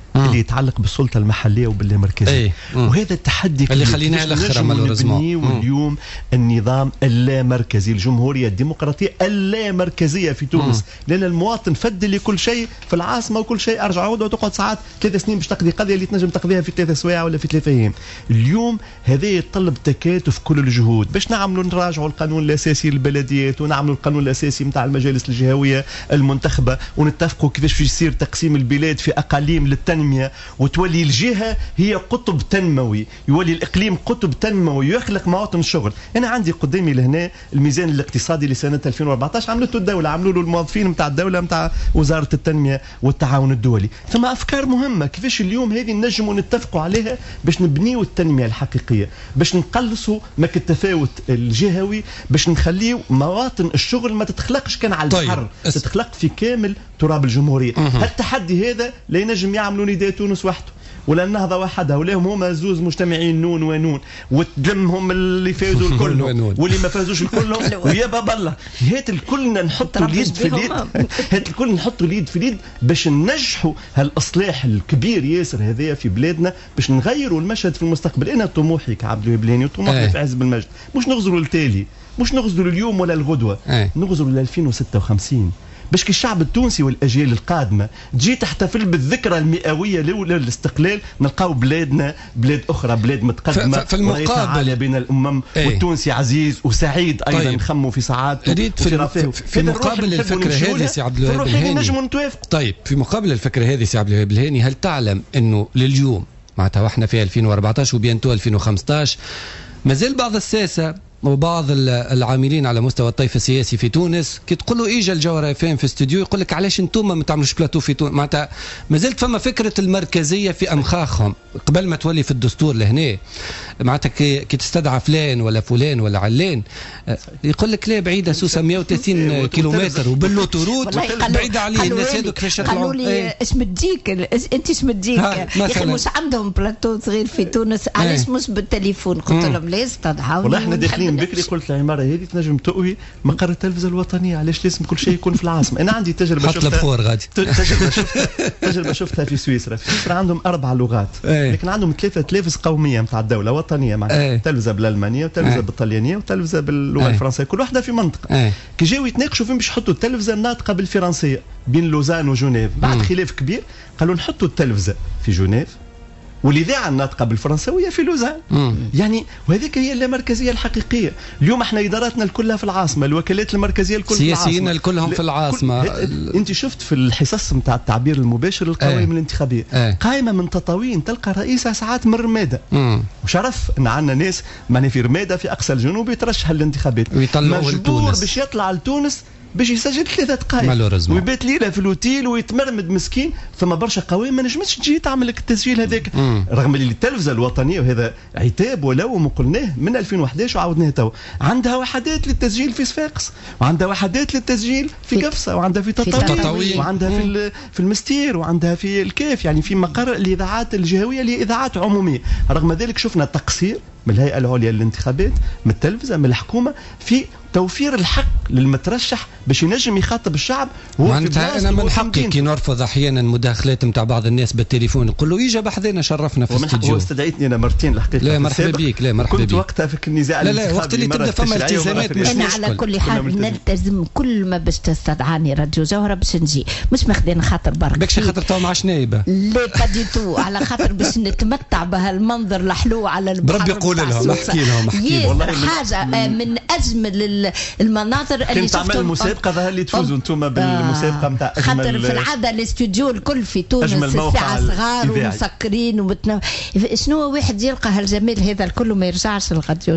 اللي يتعلق بالسلطه المحليه وباللامركزيه. أي. وهذا التحدي اللي خليناه الاخر مالوريزمون. واليوم النظام اللامركزي، الجمهوريه الديمقراطيه اللامركزيه في تونس، مم. لان المواطن فد لي كل شيء في العاصمه وكل شيء ارجع عود وتقعد ساعات ثلاث سنين باش تقضي قضيه اللي تنجم تقضيها في ثلاث سوايع ولا في ثلاثة ايام. اليوم هذا يتطلب تكاتف كل الجهود باش نعملوا نراجعوا القانون الاساسي للبلديات ونعملوا القانون الاساسي نتاع المجالس الجهويه المنتخبه ونتفقوا كيفاش يصير تقسيم البلاد في اقاليم للتنميه، وتولي الجهه هي قطب تنموي، يولي الاقليم قطب تنموي ويخلق مواطن شغل. انا عندي قدامي لهنا الميزان الاقتصادي لسنه ألفين وأربعطاش عملته الدوله، عملوا له الموظفين نتاع الدوله نتاع وزاره التنميه والتعاون الدولي. ثم افكار مهمه كيفاش اليوم هذه نجموا نتفقوا عليها باش نبنيوا التنميه الحقيقيه، باش نقلصوا مك التفاوت الجهوي، باش نخليوا مواطن الشغل ما تتخلقش كان على طيب. الحر، تتخلق في كامل تراب الجمهوريه. هالتحدي هذا لا ينجم يعملوا نداء تونس وحده ولا النهضه وحدها، ولاهم هما زوز مجتمعين نون ونون، وتلمهم اللي فازوا الكل واللي ما فازوش الكلهم ويا باب الله. هات الكلنا نحطوا اليد في اليد، هات الكل نحطوا اليد في اليد باش ننجحوا هالاصلاح الكبير ياسر هذايا في بلادنا، باش نغيروا المشهد في المستقبل. انا طموحي كعبد الوهبلاني وطموحي في حزب المجد مش نغزروا للتالي، مش نغزروا اليوم ولا الغدوه، نغزروا ل ألفين وستة وخمسين باش كي الشعب التونسي والاجيال القادمه تجي تحتفل بالذكرى المئويه للاستقلال نلقاو بلادنا بلاد اخرى، بلاد متقدمه في المقابل بين الامم، ايه. والتونسي عزيز وسعيد ايضا، طيب. نخموا في سعادته في, في, في مقابل الفكره هذه سي عبد الوهاب الهاني، طيب في مقابل الفكره هذه سي عبد الوهاب الهاني، هل تعلم انه لليوم معناتها واحنا في ألفين وأربعطاش وبينتو ألفين وخمسطاش مازال بعض الساسه وبعض العاملين على مستوى الطيف السياسي في تونس كي تقول له اجى الجوهره فين في استوديو يقول لك علاش انتم ما تعملوش بلاتو في تونس؟ معناتها ما زالت فما فكره المركزيه في امخاخهم قبل ما تولي في الدستور لهنا. معناتها كي, كي تستدعى فلان ولا فلان ولا علان يقول لك لا بعيده سوسه مئة وثلاثين كيلومتر وباللوتورود بعيده عليه الناس هذوك كيفاش يطلعوا. قالوا لي اش مديك انت اش مديك يا اخي مش عندهم بلاتو صغير في تونس علاش مش بالتليفون؟ قلت لهم لا استدعوا والله احنا داخلين بكري قلت العماره هذه تنجم تؤوي مقر التلفزه الوطنيه، علاش لازم كل شيء يكون في العاصمه؟ انا عندي تجربه شفتها الفور غادي تجربه شفتها تجربه شفتها في سويسرا. في سويسرا عندهم اربع لغات لكن عندهم ثلاثه تلفز قوميه نتاع الدوله وطنيه، معناتها تلفزه بالالمانيه وتلفزه بالطليانيه وتلفزه باللغه الفرنسيه، كل واحده في منطقه. كي جاوا يتناقشوا فين باش يحطوا التلفزه الناطقه بالفرنسيه بين لوزان وجنيف، بعد خلاف كبير قالوا نحطوا التلفزه في جنيف والاذاعه الناطقه بالفرنسويه في لوزان. مم. يعني وهذيك هي اللامركزيه الحقيقيه. اليوم احنا اداراتنا الكلها في العاصمه، الوكالات المركزيه الكل في العاصمه، سياسيين الكلهم في العاصمه. ال... انت شفت في الحصص نتاع التعبير المباشر القوائم الانتخابيه قائمه من تطاوين تلقى رئيسها ساعات من رماده. وشرف ان عندنا ناس معني في رماده في اقصى الجنوب يترشح للانتخابات مجبور باش يطلع لتونس باش يسجل ثلاثة دقائق ويبات ليله في الاوتيل ويتمرمد مسكين. ثم برشا قوائم ما نجمتش تجي تعمل لك التسجيل هذاك، رغم اللي التلفزه الوطنيه وهذا عتاب ولوم قلناه من ألفين وأحد عشر وعاودناه تو، عندها وحدات للتسجيل في صفاقس، وعندها وحدات للتسجيل في قفصه، وعندها في تطاوين، وعندها في في المستير، وعندها في الكاف، يعني في مقر الاذاعات الجهويه اللي اذاعات عموميه. رغم ذلك شفنا تقصير من الهيئه العليا للانتخابات، من التلفزه، من الحكومه في توفير الحق للمترشح باش ينجم يخاطب الشعب. معناتها انا من حقي كي نرفض احيانا مداخلات نتاع بعض الناس بالتليفون نقول له يجي بحذنا شرفنا في الاستوديو. واستدعيتني انا مرتين الحقيقه. لا مرحبا بك، لا مرحبا بك. كنت وقتها في النزاع لا لا وقت اللي تبدا فما التزامات مش انا على كل حال نلتزم كل ما باش تستدعاني راديو جوهره باش نجي، مش ماخذين خاطر برك بكش خاطر تو مع شنايبه، لا با دي تو، على خاطر باش نتمتع بهالمنظر الحلو على البحر. بربي قول لهم احكي لهم احكي لهم حاجه من اجمل المناظر اللي شفتهم. تعمل مسابقه ظهر لي تفوزوا انتم بالمسابقه نتاع اجمل، خاطر في العاده الاستوديو الكل في تونس الساعه صغار ومسكرين ومتنو... شنو واحد يلقى هالجمال هذا الكل وما يرجعش للغاديو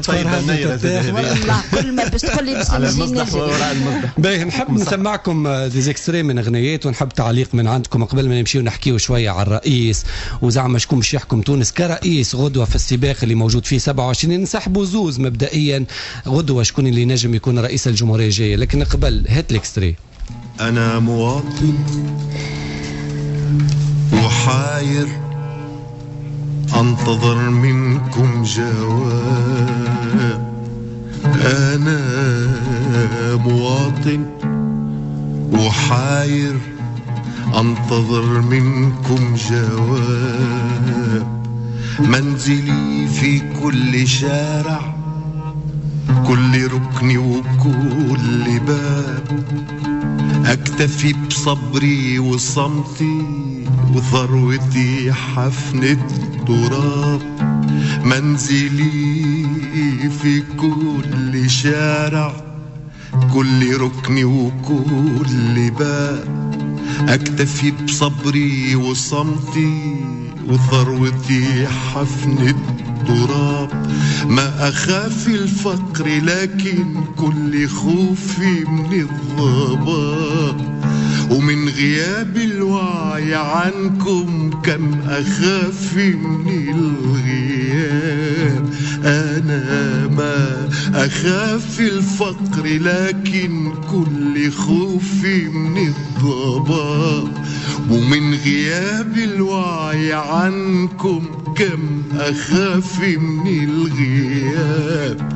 والله كل ما باش تقول لي باش نجي باهي. نحب نسمعكم ديزيكستري من اغنيات ونحب تعليق من عندكم قبل ما نمشيو نحكيو شويه على الرئيس وزعما شكون باش يحكم تونس كرئيس غدوه في السباق اللي موجود فيه سبعة وعشرين. نسحبوا زوز مبدئيا غدوه شكون اللي نجم يكون رئيس الجمهوريه الجايه، لكن قبل هات الاكستري. انا مواطن محاير انتظر منكم جواب. انا مواطن محاير أنتظر منكم جواب. منزلي في كل شارع، كل ركن وكل باب. أكتفي بصبري وصمتي وثروتي حفن التراب. منزلي في كل شارع، كل ركن وكل باب. أكتفي بصبري وصمتي وثروتي حفن التراب. ما أخاف الفقر لكن كل خوفي من الضباب. ومن غياب الوعي عنكم كم أخاف من الغياب. أنا ما أخاف الفقر لكن كل خوفي من الضباب. ومن غياب الوعي عنكم كم أخاف من الغياب.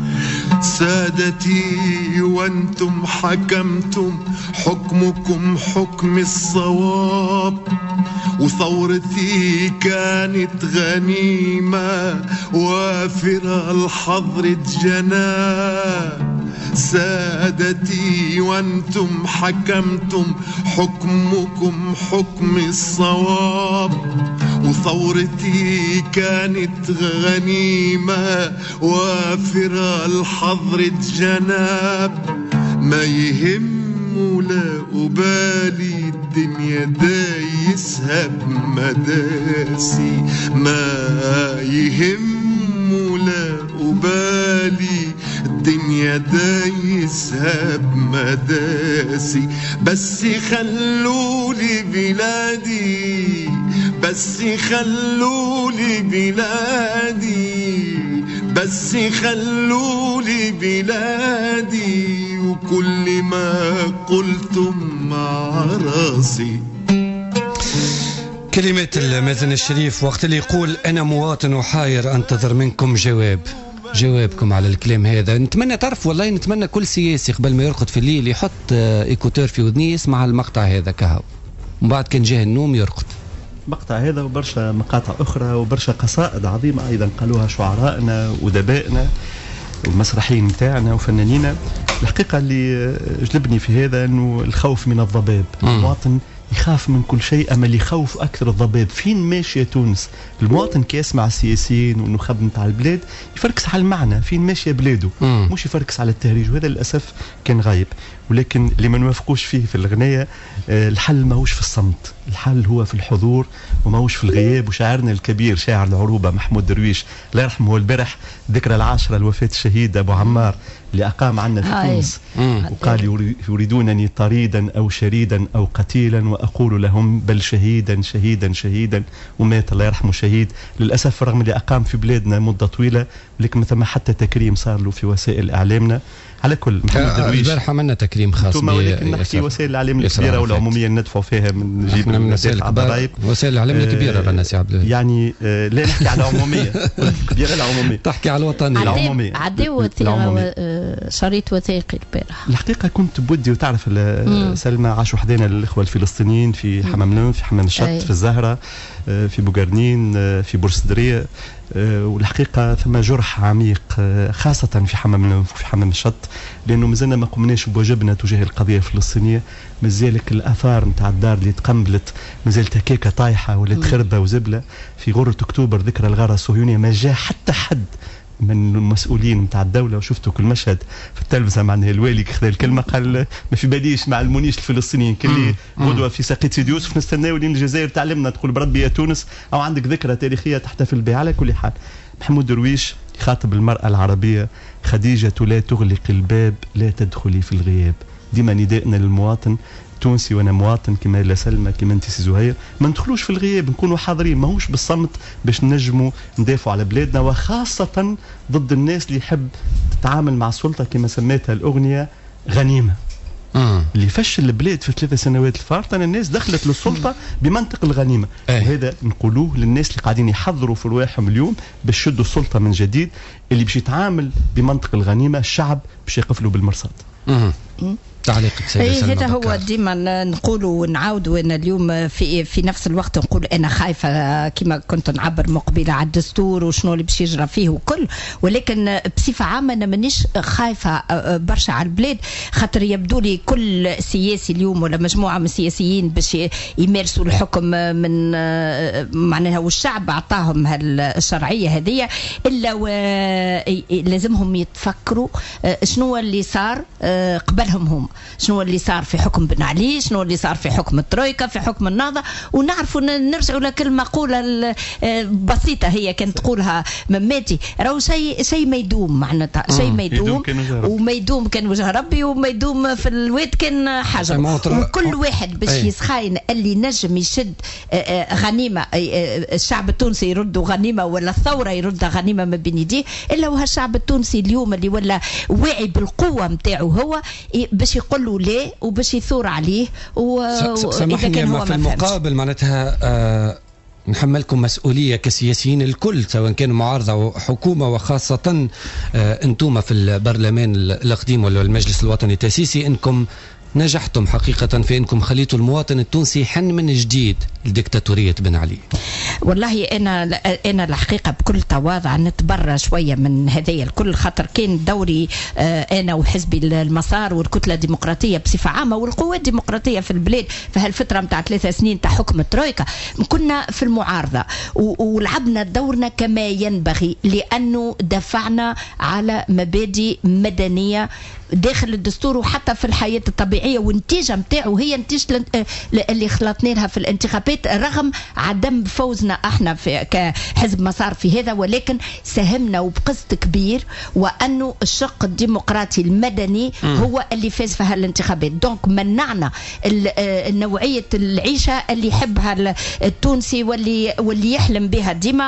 سادتي وانتم حكمتم، حكمكم حكم الصواب. وثورتي كانت غنيمة وافرة الحضر جناب. سادتي وانتم حكمتم، حكمكم حكم الصواب. وثورتي كانت غنيمة وافرة الحضر جناب. ما يهم ولا أبالي الدنيا دايسها بمداسي. ما يهم ولا أبالي الدنيا دايسها بمداسي. بس خلولي بلادي، بس خلولي بلادي، بس خلولي بلادي. وكل ما قلتم مع راسي. كلمة المازن الشريف وقت اللي يقول أنا مواطن وحاير أنتظر منكم جواب. جوابكم على الكلام هذا. نتمنى تعرف والله، نتمنى كل سياسي قبل ما يرقد في الليل يحط إيكوتور في ودنيه يسمع المقطع هذا كهو، ومن بعد كان جاه النوم يرقد. مقطع هذا وبرشا مقاطع أخرى وبرشا قصائد عظيمة أيضا قالوها شعرائنا وأدبائنا والمسرحيين متاعنا وفنانينا. الحقيقة اللي جلبني في هذا أنه الخوف من الضباب. المواطن يخاف من كل شيء، أما اللي يخوف أكثر الضباب. فين ماشية تونس؟ المواطن كي يسمع السياسيين والنخب نتاع البلاد يفركس على المعنى، فين ماشية بلاده، مم. مش يفركس على التهريج، وهذا للأسف كان غايب. ولكن اللي ما نوافقوش فيه في الغناية آه الحل ماهوش في الصمت، الحل هو في الحضور وماهوش في الغياب. وشاعرنا الكبير شاعر العروبة محمود درويش الله يرحمه، هو البارح ذكرى العاشرة لوفاة الشهيد أبو عمار اللي أقام عنا في تونس، وقال يريدونني طريدا أو شريدا أو قتيلا وأقول لهم بل شهيدا شهيدا شهيدا. ومات الله يرحمه شهيد للأسف، رغم اللي أقام في بلادنا مدة طويلة، لكن ما ثم حتى تكريم صار له في وسائل إعلامنا. على كل محمد درويش البارحة عملنا تكريم خاص ثم ولكن نحكي وسائل الإعلام الكبيرة والعمومية ندفعوا فيها من جيب من وسائل الكبار، وسائل الإعلام الكبيرة رانا سي عبد الله. يعني آه لا نحكي على عمومية كبيرة، العمومية تحكي على الوطنية العمومية. عداو شريط وثائقي البارحة. الحقيقة كنت بودي وتعرف سلمى عاشوا حدانا الإخوة الفلسطينيين في حمام لون، في حمام الشط، في الزهرة، في بوغرنين، في بورسدرية. والحقيقة ثم جرح عميق خاصة في حمام لون وفي حمام الشط، لأنه مازلنا ما قمناش بواجبنا تجاه القضية الفلسطينية. مازالك الآثار نتاع الدار اللي تقنبلت مازالت هكاكا طايحة ولا خربة وزبلة. في غرة أكتوبر ذكرى الغارة الصهيونية ما جاء حتى حد من المسؤولين نتاع الدولة. وشفتوا كل مشهد في التلفزة، معناها الوالي خذ الكلمة قال ما في باليش ما علمونيش الفلسطينيين كلي غدوة في ساقية سيدي يوسف نستناو لين الجزائر تعلمنا تقول بربي يا تونس أو عندك ذكرى تاريخية تحتفل بها. على كل حال محمود درويش يخاطب المرأة العربية: خديجة لا تغلق الباب، لا تدخلي في الغياب. ديما ندائنا للمواطن تونسي، وانا مواطن كما لا سلمى كما انت سي زهير، ما ندخلوش في الغياب، نكونوا حاضرين، ماهوش بالصمت باش نجموا ندافعوا على بلادنا، وخاصة ضد الناس اللي يحب تتعامل مع السلطة كما سميتها الأغنية غنيمة. مم. اللي فشل البلاد في ثلاثة سنوات الفارطة الناس دخلت للسلطة بمنطق الغنيمة. أي. وهذا نقولوه للناس اللي قاعدين يحضروا في رواحهم اليوم باش يشدوا السلطة من جديد، اللي باش يتعامل بمنطق الغنيمة الشعب باش يقفلوا بالمرصاد. تعليقك سيدة إيه سلمى هذا بكار. هو ديما نقولوا ونعاودوا أنا اليوم في في نفس الوقت نقول أنا خايفة كما كنت نعبر مقبلة على الدستور وشنو اللي باش يجرى فيه وكل، ولكن بصفة عامة أنا مانيش خايفة برشا على البلاد، خاطر يبدو لي كل سياسي اليوم ولا مجموعة من السياسيين باش يمارسوا الحكم من معناها والشعب أعطاهم هالشرعية هذه، إلا لازمهم يتفكروا شنو اللي صار قبلهم هم، شنو اللي صار في حكم بن علي، شنو اللي صار في حكم الترويكا، في حكم النهضة، ونعرفوا نرجعوا لكل مقولة بسيطة هي كانت تقولها مماتي، راهو شيء شيء ما يدوم معناتها، شيء ما يدوم وما يدوم كان وجه ربي وما يدوم في الواد كان حاجة، وكل واحد باش يسخاين اللي نجم يشد غنيمة الشعب التونسي يردوا غنيمة ولا الثورة يردها غنيمة ما بين يديه، إلا وهالشعب التونسي اليوم اللي ولا واعي بالقوة متاعه هو باش يقولوا ليه وباش يثور عليه، وإذا كان هو في المقابل معناتها آه نحملكم مسؤولية كسياسيين الكل سواء كانوا معارضة وحكومة، وخاصة آه انتم في البرلمان القديم ولا المجلس الوطني التأسيسي انكم نجحتم حقيقة في انكم خليتوا المواطن التونسي يحن من جديد لديكتاتورية بن علي. والله انا انا الحقيقه بكل تواضع نتبرى شويه من هذايا الكل، خاطر كان دوري انا وحزبي المسار والكتله الديمقراطيه بصفه عامه والقوات الديمقراطيه في البلاد في هالفتره نتاع ثلاثة سنين تاع حكم الترويكا كنا في المعارضه ولعبنا دورنا كما ينبغي، لانه دفعنا على مبادئ مدنيه داخل الدستور وحتى في الحياة الطبيعية، والنتيجة متاعه هي نتيجة اللي خلطنا لها في الانتخابات رغم عدم فوزنا احنا في كحزب مسار في هذا، ولكن ساهمنا وبقسط كبير، وأنه الشق الديمقراطي المدني م. هو اللي فاز في هالانتخابات. دونك منعنا النوعية العيشة اللي يحبها التونسي واللي واللي يحلم بها ديما،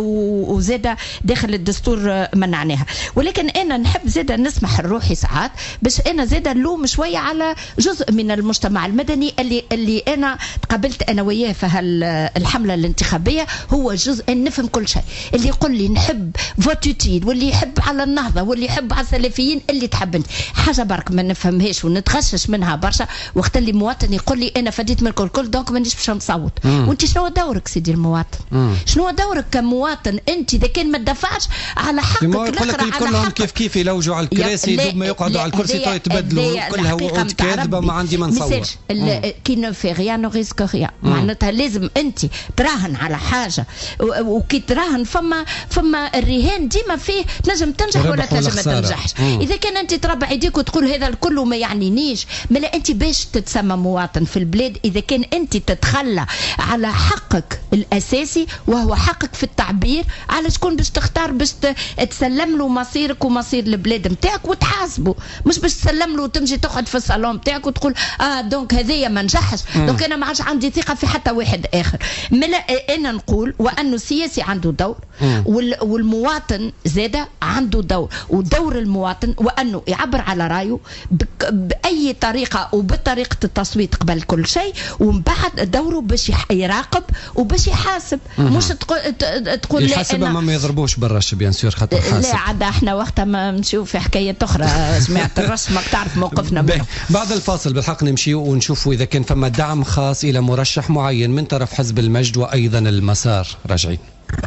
وزاد داخل الدستور منعناها. ولكن أنا نحب زاد نسمح الروحي ساعات باش انا زاده نلوم شويه على جزء من المجتمع المدني اللي اللي انا تقابلت انا وياه في هالحمله الانتخابيه، هو جزء نفهم كل شيء، اللي يقول لي نحب فوتوتيل واللي يحب على النهضه واللي يحب على السلفيين اللي تحب انت حاجه برك ما نفهمهاش ونتغشش منها برشا، وقت اللي مواطن يقول لي انا فديت من الكل كل دونك مانيش باش نصوت. وانت شنو دورك سيدي المواطن؟ مم. شنو دورك كمواطن انت اذا كان ما تدافعش على حقك الاخر على حقك؟ كيف كيف يلوجوا على الكراسي دوب ما يقعدوا على الكرسي تو يتبدلوا كلها وعود كاذبه ما عندي ما نصور. كي نو في ريان نو ريسك ريان، معناتها لازم انت تراهن على حاجه، وكي تراهن فما فما الرهان ديما فيه تنجم تنجح ولا تنجم ما تنجحش. اذا كان انت تربع يديك وتقول هذا الكل وما يعنينيش، ملا انت باش تتسمى مواطن في البلاد اذا كان انت تتخلى على حقك الاساسي وهو حقك في التعبير على شكون باش تختار باش تسلم له مصيرك ومصير البلاد نتاعك وتحاسبه، مش باش تسلم له وتمشي تقعد في الصالون نتاعك وتقول اه دونك هذايا ما نجحش، دونك انا ما عادش عندي ثقه في حتى واحد اخر. ملا انا نقول وانه السياسي عنده دور والمواطن زاده عنده دور، ودور المواطن وانه يعبر على رايه باي طريقه وبطريقه التصويت قبل كل شيء، ومن بعد دوره باش يراقب وباش يحاسب، مش تقول تقول لا يحاسب اما ما يضربوش بالرش بيان سور خاطر حاسب. لا عاد احنا وقتها ما نمشيو في حكايه اخرى، سمعت الرش ما تعرف موقفنا منه. بعد الفاصل بالحق نمشيو ونشوفوا اذا كان فما دعم خاص الى مرشح معين من طرف حزب المجد وايضا المسار. راجعين.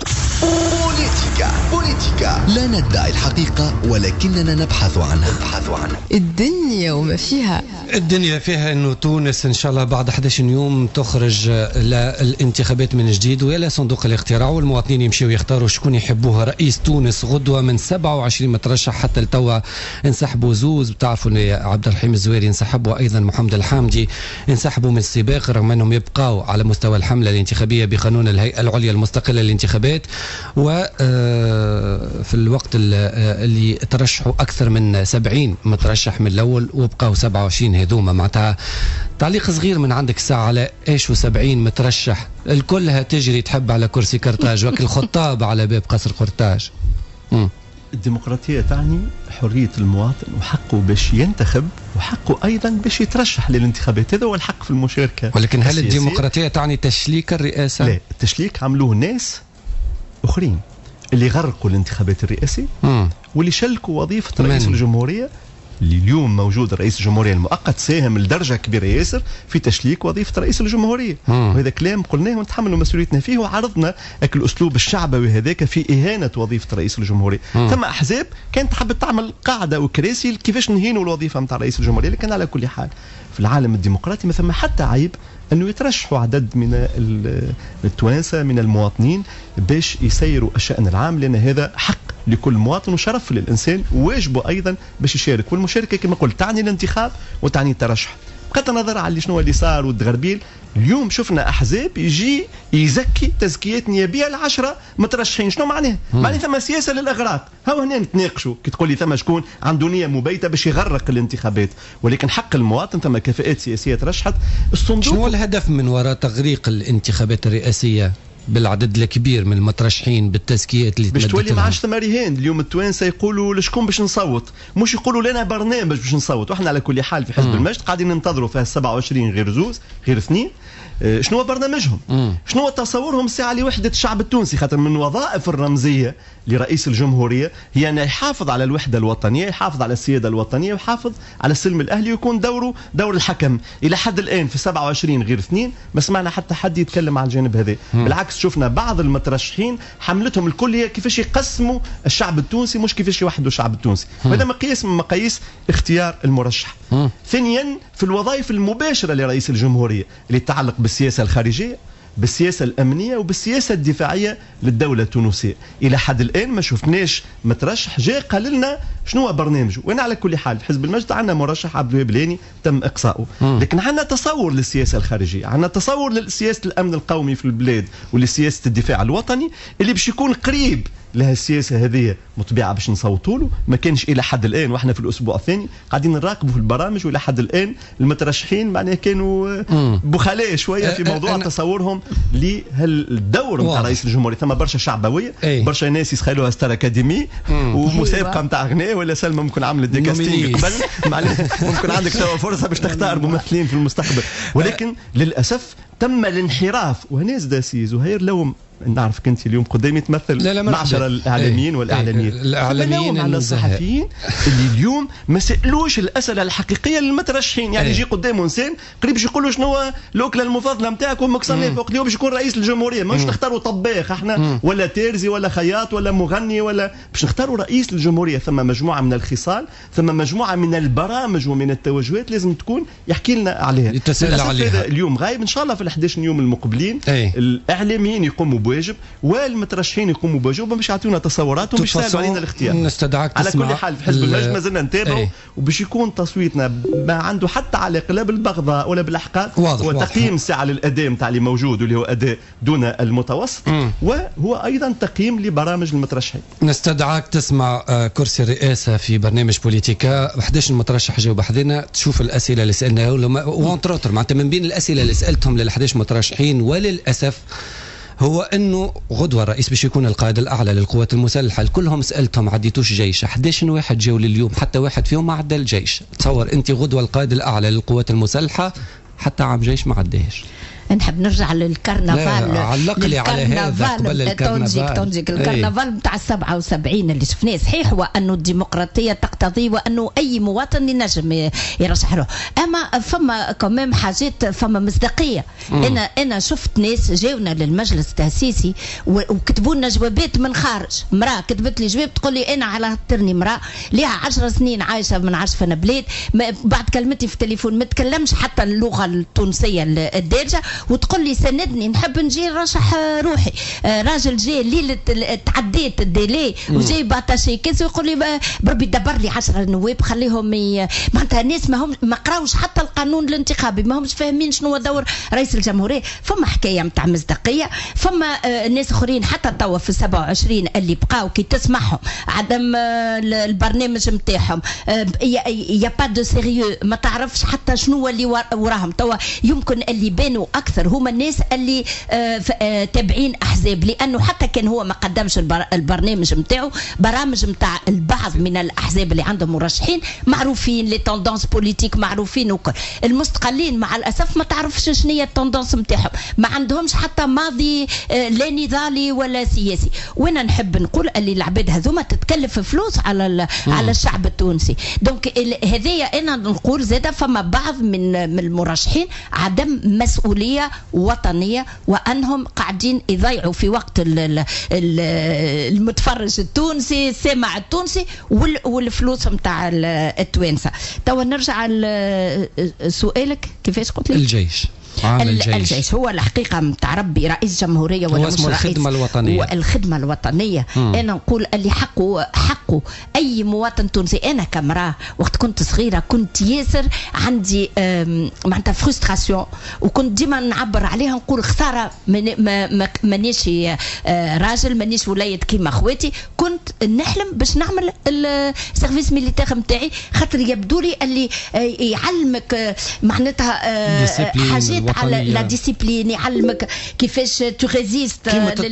بوليتيكا بوليتيكا لا ندعي الحقيقة ولكننا نبحث عنها نبحث عنها الدنيا وما فيها. الدنيا فيها انه تونس ان شاء الله بعد أحد عشر يوم تخرج للانتخابات من جديد ويلا صندوق الاقتراع، والمواطنين يمشيو يختاروا شكون يحبوها رئيس تونس غدوه. من سبعة وعشرين مترشح حتى لتوا انسحبوا زوز، بتعرفوا ان عبد الرحيم الزويري انسحب وايضا محمد الحامدي انسحبوا من السباق رغم انهم يبقاو على مستوى الحمله الانتخابيه بقانون الهيئه العليا المستقله للانتخابات. و في الوقت اللي ترشحوا اكثر من سبعين مترشح من الاول وبقاو سبعة وعشرين هذوما، معناتها تعليق صغير من عندك ساعه على ايش وسبعين مترشح الكلها تجري تحب على كرسي كرتاج وكل الخطاب على باب قصر قرطاج. الديمقراطيه تعني حريه المواطن وحقه باش ينتخب وحقه ايضا باش يترشح للانتخابات، هذا هو الحق في المشاركه. ولكن هل الديمقراطيه تعني تشليك الرئاسه؟ لا، التشليك عملوه ناس اخرين اللي غرقوا الانتخابات الرئاسيه واللي شلكوا وظيفه رئيس الجمهوريه اللي اليوم موجود رئيس الجمهوريه المؤقت ساهم لدرجه كبيره ياسر في تشليك وظيفه رئيس الجمهوريه، وهذا كلام قلناه ونتحمل مسؤوليتنا فيه، وعرضنا الاسلوب الشعبوي هذاك في اهانه وظيفه رئيس الجمهوريه. ثم احزاب كانت حابه تعمل قاعده وكراسي كيفاش نهينوا الوظيفه نتاع رئيس الجمهوريه، لكن على كل حال في العالم الديمقراطي ما ثم حتى عيب أنه يترشحوا عدد من التوانسة من المواطنين باش يسيروا الشأن العام، لأن هذا حق لكل مواطن وشرف للإنسان وواجبه أيضا باش يشارك، والمشاركة كما قلت تعني الانتخاب وتعني الترشح. بغض النظر على شنو اللي صار والتغربيل، اليوم شفنا احزاب يجي يزكي تزكيات نيابيه لعشرة مترشحين. شنو معناه؟ معناه ثم سياسه للاغراق. هاو هنا نتناقشوا كي تقول لي ثم شكون عنده نيه مبيته باش يغرق الانتخابات، ولكن حق المواطن ثم كفاءات سياسيه ترشحت. الصندوق شنو الهدف من وراء تغريق الانتخابات الرئاسيه بالعدد الكبير من المترشحين بالتزكيات اللي باش تولي ما عادش ثم رهان؟ اليوم التوانسه يقولوا لشكون باش نصوت، مش يقولوا لنا برنامج باش نصوت. واحنا على كل حال في حزب المجد قاعدين ننتظروا فيها سبعة وعشرين غير زوز غير اثنين. اه شنو برنامجهم؟ مم. شنو تصورهم الساعه لوحده الشعب التونسي؟ خاطر من الوظائف الرمزيه لرئيس الجمهوريه هي أن يحافظ على الوحده الوطنيه، يحافظ على السياده الوطنيه، ويحافظ على السلم الاهلي، ويكون دوره دور الحكم. الى حد الان في سبعة وعشرين غير اثنين ما سمعنا حتى حد يتكلم على الجانب هذا. بالعكس شفنا بعض المترشحين حملتهم الكل هي كيفاش يقسموا الشعب التونسي مش كيفاش يوحدوا الشعب التونسي. هذا مقياس من مقاييس اختيار المرشح. مم. ثانيا في الوظائف المباشره لرئيس الجمهوريه اللي تتعلق بالسياسه الخارجيه، بالسياسة الأمنية، وبالسياسة الدفاعية للدولة التونسية. إلى حد الآن ما شفناش مترشح جاء قال لنا شنو هو برنامجه. وأنا على كل حال في حزب المجد عندنا مرشح عبد الوهاب الهاني تم إقصاؤه، لكن عندنا تصور للسياسة الخارجية، عندنا تصور لسياسة الأمن القومي في البلاد ولسياسة الدفاع الوطني اللي باش يكون قريب لها السياسه هذه مطبعه باش نصوتوا له. ما كانش الى حد الان، واحنا في الاسبوع الثاني قاعدين نراقبوا في البرامج، والى حد الان المترشحين معناها كانوا بخلاء شويه في موضوع أه تصورهم لهالدور نتاع رئيس الجمهوريه. ثم برشا شعبويه، أي. برشا ناس يسخيلوها ستار اكاديمي ومسابقه نتاع غناء، ولا سلمى ممكن عملت ديكاستينغ قبل معناها ممكن عندك توا فرصه باش تختار ممثلين في المستقبل. ولكن للاسف تم الانحراف. وهنا زاد سي زهير لو نعرف كنت اليوم قدامي تمثل معشر الاعلاميين والاعلاميين الاعلاميين على الصحفيين اللي اليوم ما سالوش الاسئله الحقيقيه للمترشحين. يعني يجي قدامه انسان قريب باش يقول له شنو هو الاكله المفضله نتاعك وامك صنف وقت اليوم باش يكون رئيس الجمهوريه. ماش نختاروا طباخ احنا مم. ولا تيرزي ولا خياط ولا مغني، ولا باش نختاروا رئيس للجمهوريه. ثم مجموعه من الخصال، ثم مجموعه من البرامج ومن التوجهات لازم تكون يحكي لنا عليها. يتسأل عليها. اليوم غايب، ان شاء الله في الأحد عشر يوم المقبلين أي. الاعلاميين يقوموا بواجب والمترشحين يقوموا بواجبهم باش يعطيونا تصوراتهم باش يسهلوا علينا الاختيار. نستدعاك على كل حال في حزب المجد مازلنا نتابعوا، وباش يكون تصويتنا ما عنده حتى علاقه لا بالبغضاء ولا بالاحقاد، وتقييم الساعه للاداء نتاع اللي موجود واللي هو اداء دون المتوسط، مم. وهو ايضا تقييم لبرامج المترشحين. نستدعاك تسمع كرسي الرئاسه في برنامج بوليتيكا. أحد عشر مترشح جاوا بحذنا، تشوف الاسئله اللي سالناها وانتروتر معناتها من بين الاسئله اللي سالتهم لل أحد عشر مترشحين، وللاسف هو انه غدوه الرئيس باش يكون القائد الاعلى للقوات المسلحه. كلهم سالتهم عديتوش جيش، أحد عشر واحد جاوا لليوم حتى واحد فيهم ما عدى الجيش. تصور انت غدوه القائد الاعلى للقوات المسلحه حتى عام جيش ما عداش. نحب نرجع للكرنفال. علق لي على هذا قبل الكرنفال. تونجيك الكرنفال نتاع سبعة وسبعين اللي شفناه صحيح، وانه الديمقراطيه تقتضي وانه اي مواطن ينجم يرشح له، اما فما كمان حاجات، فما مصداقيه. مم. انا انا شفت ناس جاونا للمجلس التاسيسي وكتبوا لنا جوابات من خارج. مراه كتبت لي جواب تقول لي انا على خاطرني مراه ليها عشر سنين عايشه من عشفه بلاد، بعد كلمتي في التليفون ما تكلمش حتى اللغه التونسيه الدارجه، وتقول لي سندني نحب نجي نرشح روحي. راجل جاي ليله تعديت الديلي وجاي باتاشي كاس ويقول لي بربي دبر لي عشرة نواب خليهم ي... معناتها الناس ما هم ما قراوش حتى القانون الانتخابي، ما همش فاهمين شنو هو دور رئيس الجمهوريه. فما حكايه نتاع مصداقيه. فما ناس اخرين حتى توا في سبعة وعشرين اللي بقاو كي تسمعهم عدم البرنامج نتاعهم، يا با دو سيريو، ما تعرفش حتى شنو اللي وراهم. توا يمكن اللي بانوا اكثر اكثر هما الناس اللي آه آه تابعين احزاب، لانه حتى كان هو ما قدمش البر البرنامج نتاعو، برامج نتاع البعض من الاحزاب اللي عندهم مرشحين معروفين، لي توندونس بوليتيك معروفين وكل. المستقلين مع الاسف ما تعرفش شنو هي التوندونس نتاعهم، ما عندهمش حتى ماضي آه لا نضالي ولا سياسي. وانا نحب نقول اللي العباد هذوما تتكلف فلوس على على الشعب التونسي. دونك هذايا انا نقول زاده فما بعض من من المرشحين عدم مسؤوليه وطنيه، وانهم قاعدين يضيعوا في وقت ال ال المتفرج التونسي السامع التونسي والفلوس نتاع التوانسه. توا نرجع لسؤالك كيفاش قلت لي الجيش. الجيش. الجيش هو الحقيقه نتاع ربي رئيس جمهوريه ولا مش رئيس، الخدمه الوطنيه. والخدمه الوطنيه مم. انا نقول اللي حقه حقه اي مواطن تونسي. انا كامراه وقت كنت صغيره كنت ياسر عندي معناتها فرستراسيون، وكنت ديما نعبر عليها نقول خساره مانيش راجل، مانيش وليد كيما خواتي. كنت نحلم باش نعمل السيرفيس ميليتير نتاعي، خاطر يبدو لي اللي يعلمك معناتها حاجات على لا ديسيبلين، يعلمك كيفاش تو ريزيست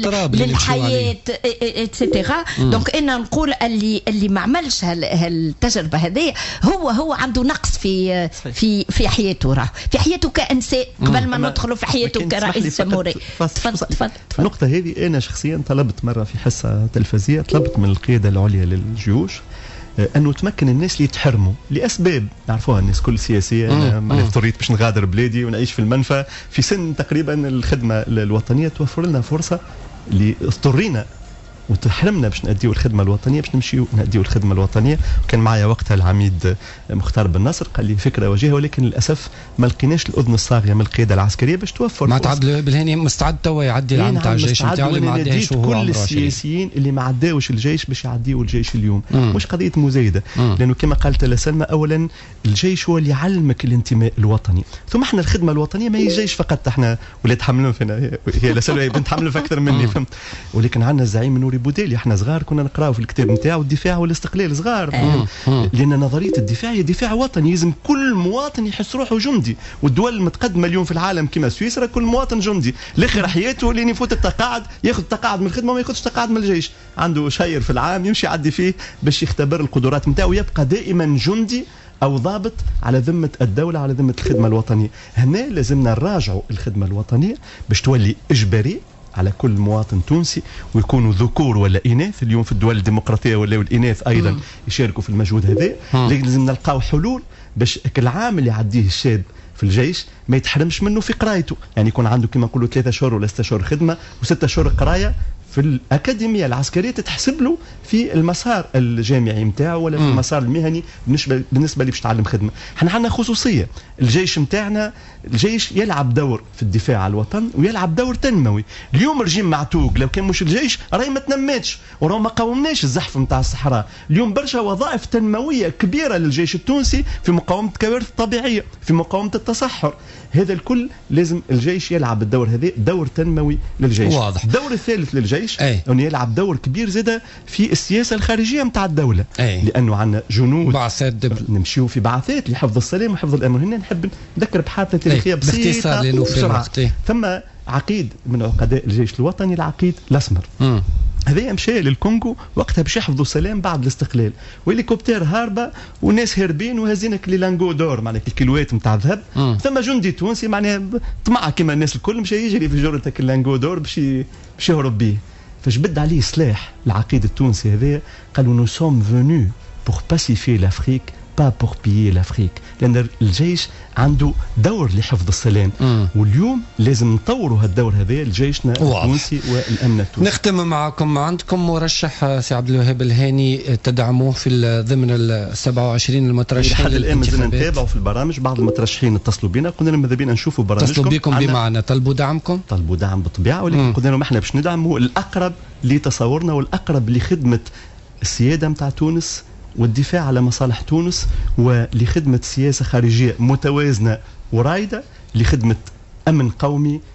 للحياه اتسيتيرا. دونك انا نقول اللي اللي ما عملش هالتجربه هذه هو هو عنده نقص في في في حياته، راه في حياته كانسان قبل ما ندخلوا في حياته كرئيس جمهوريه. تفضل تفضل. النقطه هذه انا شخصيا طلبت مره في حصه تلفزيونيه، طلبت من القياده العليا للجيوش انه تمكن الناس اللي يتحرموا لاسباب نعرفوها الناس كل سياسيه. انا ما اضطريت باش نغادر بلادي ونعيش في المنفى في سن تقريبا الخدمه الوطنيه، توفر لنا فرصه اللي اضطرينا وتحرمنا باش نأديو الخدمه الوطنيه، باش نمشيو نأديو الخدمه الوطنيه. كان معايا وقتها العميد مختار بن ناصر قال لي فكره وجيهه، ولكن للاسف ما لقيناش الاذن الصاغيه من القياده العسكريه باش توفر. ما تعبد بالهاني مستعد توا يعدي العام تاع الجيش نتاعو اللي ما عداش، وهو كل السياسيين اللي ما عداوش الجيش باش يعديوا الجيش اليوم. مم. مش قضيه مزايده، مم. لانه كما قالت لسلمى اولا الجيش هو اللي يعلمك الانتماء الوطني، ثم احنا الخدمه الوطنيه ما يجيش فقط احنا ولاد حملون فينا، هي لسلمى هي بنت حملون اكثر مني فهمت، ولكن عندنا الزعيم نوري بوديلي احنا صغار كنا نقراو في الكتاب نتاعو الدفاع والاستقلال صغار. لان نظريه الدفاع هي دفاع وطني، لازم كل مواطن يحس روحه جندي، والدول المتقدمه اليوم في العالم كما سويسرا كل مواطن جندي لاخر حياته، لين يفوت التقاعد ياخذ تقاعد من الخدمه وما ياخذش تقاعد من الجيش، عنده شهر في العام يمشي يعدي فيه باش يختبر القدرات نتاعو، يبقى دائما جندي او ضابط على ذمه الدوله، على ذمه الخدمه الوطنيه. هنا لازمنا نراجعوا الخدمه الوطنيه باش تولي اجباري على كل مواطن تونسي، ويكونوا ذكور ولا اناث. اليوم في الدول الديمقراطيه ولاو الاناث ايضا مم. يشاركوا في المجهود هذا. لازم نلقاو حلول باش العام اللي يعديه الشاب في الجيش ما يتحرمش منه في قرايته، يعني يكون عنده كما نقولوا ثلاثة شهور ولا ستة شهور خدمه وستة شهور قرايه في الأكاديمية العسكرية تتحسب له في المسار الجامعي نتاعو ولا في م. المسار المهني بالنسبة بالنسبة لي باش تعلم خدمة. احنا عندنا خصوصية، الجيش نتاعنا الجيش يلعب دور في الدفاع على الوطن ويلعب دور تنموي. اليوم رجيم معتوق لو كان مش الجيش راهي ما تنماتش وراه ما قاومناش الزحف نتاع الصحراء. اليوم برشا وظائف تنموية كبيرة للجيش التونسي في مقاومة الكوارث الطبيعية، في مقاومة التصحر. هذا الكل لازم الجيش يلعب الدور هذا، دور تنموي للجيش. واضح. الدور الثالث للجيش انه يلعب دور كبير زاده في السياسه الخارجيه نتاع الدوله. أي. لانه عندنا جنود بعثات نمشيو في بعثات لحفظ السلام وحفظ الامن. هنا نحب نذكر بحادثه تاريخيه بسيطه باختصار لانه في الوقت. ثم عقيد من عقداء الجيش الوطني العقيد الاسمر. م. هذا مشى للكونغو وقتها باش يحفظوا السلام بعد الاستقلال، والهليكوبتر هاربه وناس هاربين وهازينك لي لانغو دور معناها الكيلوات نتاع ذهب. ثم جندي تونسي معناها طمع كما الناس الكل مشى يجري في جرتك اللانغو دور باش باش يهرب به. فجبد عليه سلاح العقيد التونسي هذا، قالوا نو سوم فونو بور باسيفي لافريك با بور بيي لافريك، لان الجيش عنده دور لحفظ السلام. مم. واليوم لازم نطوروا هالدور هذا لجيشنا التونسي والامن التونسي. نختم معكم، عندكم مرشح سي عبد الوهاب الهاني تدعموه في ضمن ال سبعة وعشرين المترشحين لحد الان مازلنا نتابعوا في البرامج. بعض المترشحين اتصلوا بنا قلنا لهم ماذا بينا نشوفوا برامجكم. اتصلوا بكم بمعنى طلبوا دعمكم؟ طلبوا دعم بالطبيعه، ولكن قلنا لهم احنا باش ندعموا الاقرب لتصورنا والاقرب لخدمه السياده نتاع تونس والدفاع على مصالح تونس، ولخدمة سياسة خارجية متوازنة ورايدة، لخدمة أمن قومي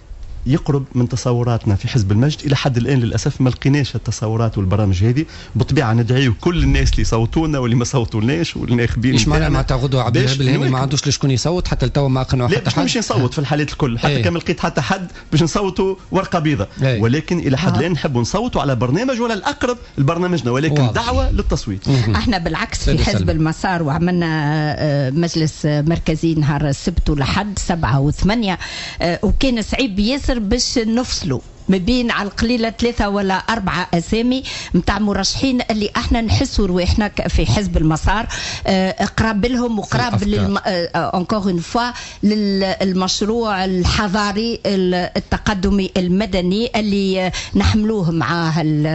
يقرب من تصوراتنا في حزب المجد. الى حد الان للاسف ما لقيناش التصورات والبرامج هذه. بالطبيعه ندعيو كل الناس اللي يصوتونا واللي ما صوتولناش والناخبين. ايش معنى معناتها غدوه عبد الوهاب الهاني ما عندوش لشكون يصوت حتى لتوا ما قنعوا حتى حد؟ لا باش نصوت في الحالات الكل حتى كان لقيت حتى حد باش نصوتوا ورقه بيضاء، ولكن الى حد الان نحبوا نصوتوا على برنامج ولا الاقرب لبرنامجنا، ولكن واضح. دعوه للتصويت. احنا بالعكس في حزب المسار وعملنا مجلس مركزي نهار السبت ولحد سبعة وثمانية، وكان صعيب ياسر باش نفصلوا ما بين على القليله ثلاثه ولا اربعه اسامي نتاع مرشحين اللي احنا نحسوا رواحنا في حزب المسار قراب لهم وقراب انكور اون فوا للمشروع الحضاري التقدمي المدني اللي نحملوه مع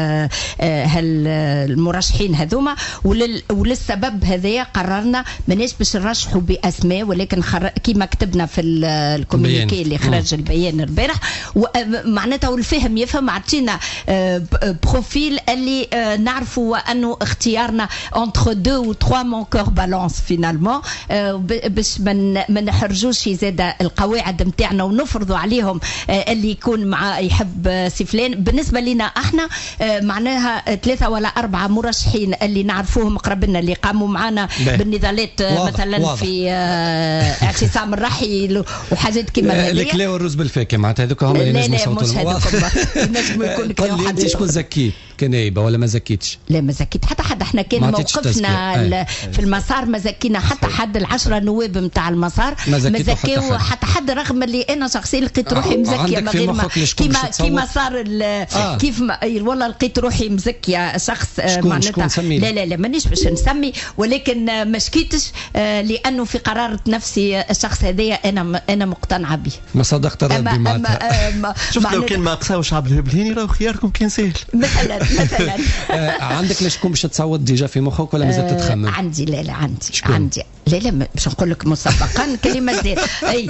هالمرشحين هذوما. وللسبب هذايا قررنا ماناش باش نرشحوا باسماء، ولكن كيما كتبنا في الكومينيكي اللي خرج البيان البارح معناتها الفهم يفهم عطينا بروفيل اللي نعرفوا انه اختيارنا انتر دو و تخوا مونكور بالانس فينالمون باش ما نحرجوش زاد القواعد نتاعنا ونفرضوا عليهم اللي يكون مع يحب سفلان. بالنسبه لنا احنا معناها ثلاثه ولا اربعه مرشحين اللي نعرفوهم قرب لنا اللي قاموا معنا بالنضالات مثلا واضح. في اعتصام الرحي وحاجات كيما هذه الكلا والرز بالفاكهه معناتها هذوك هما اللي لازم يصوتوا. نجم يكون قال لي انت شكون زكيت كنايبه ولا ما زكيتش؟ لا ما زكيت حتى حد. احنا كان موقفنا في المسار ما زكينا حتى حد. العشرة نواب نتاع المسار ما زكيو حتى حد، رغم اللي انا شخصيا لقيت روحي مزكيه من غير ما كيما كيما صار آه. كيف ما والله لقيت روحي مزكيه شخص معناتها لا لا لا مانيش باش نسمي، ولكن ما شكيتش لانه في قرارة نفسي الشخص هذايا انا انا مقتنعه به. ما صدقت ربي معناتها. شوف لو كان ما قساوش عبد الوهاب الهاني راهو خياركم كان سهل مثلا مثلا. عندك لشكون باش تصوت ديجا في مخك ولا مازال تتخمم؟ عندي لا لا عندي شكون؟ عندي لا لا باش نقول لك مسبقا كلمه زين. اي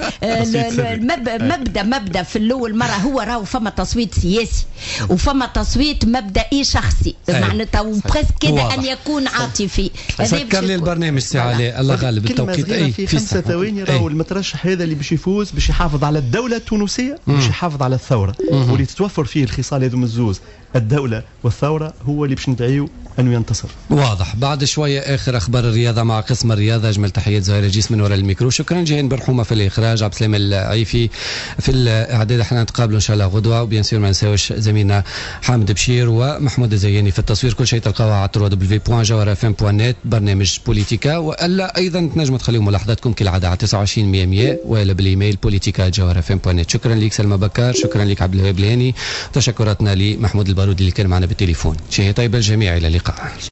مبدا مبدا في الاول مره هو راهو فما تصويت سياسي وفما تصويت مبدئي شخصي معناتها وبريسك كده ان يكون عاطفي. سكر لي البرنامج سي علي الله غالب التوقيت. اي في خمسه ثواني راهو المترشح هذا اللي باش يفوز باش يحافظ على الدوله التونسيه باش يحافظ على الثوره واللي تتوفر فيه الخصال هذوم الزوز الدولة والثورة هو اللي باش ندعيو أنه ينتصر. واضح. بعد شوية آخر أخبار الرياضة مع قسم الرياضة. أجمل تحيات زهير جيس من وراء الميكرو. شكرا جيهان برحومة في الإخراج، عبد السلام العيفي في الإعداد. احنا نتقابلوا إن شاء الله غدوة، وبيان سور ما نساوش زميلنا حامد بشير ومحمود الزياني في التصوير. كل شيء تلقاوه على دبليو دبليو دبليو بوان جوهر اف ام بوان نت برنامج بوليتيكا، وإلا أيضا تنجموا تخليوا ملاحظاتكم كالعادة على تسعة وعشرين مية مية ولا بالإيميل بوليتيكا جوهر اف ام بوان نت. شكرا لك سلمى بكار، شكرا لك عبد الوهاب الهاني، تشكراتنا لمحمود البارودي اللي كان معنا بالتليفون. شيء طيب الجميع، إلى اللقاء.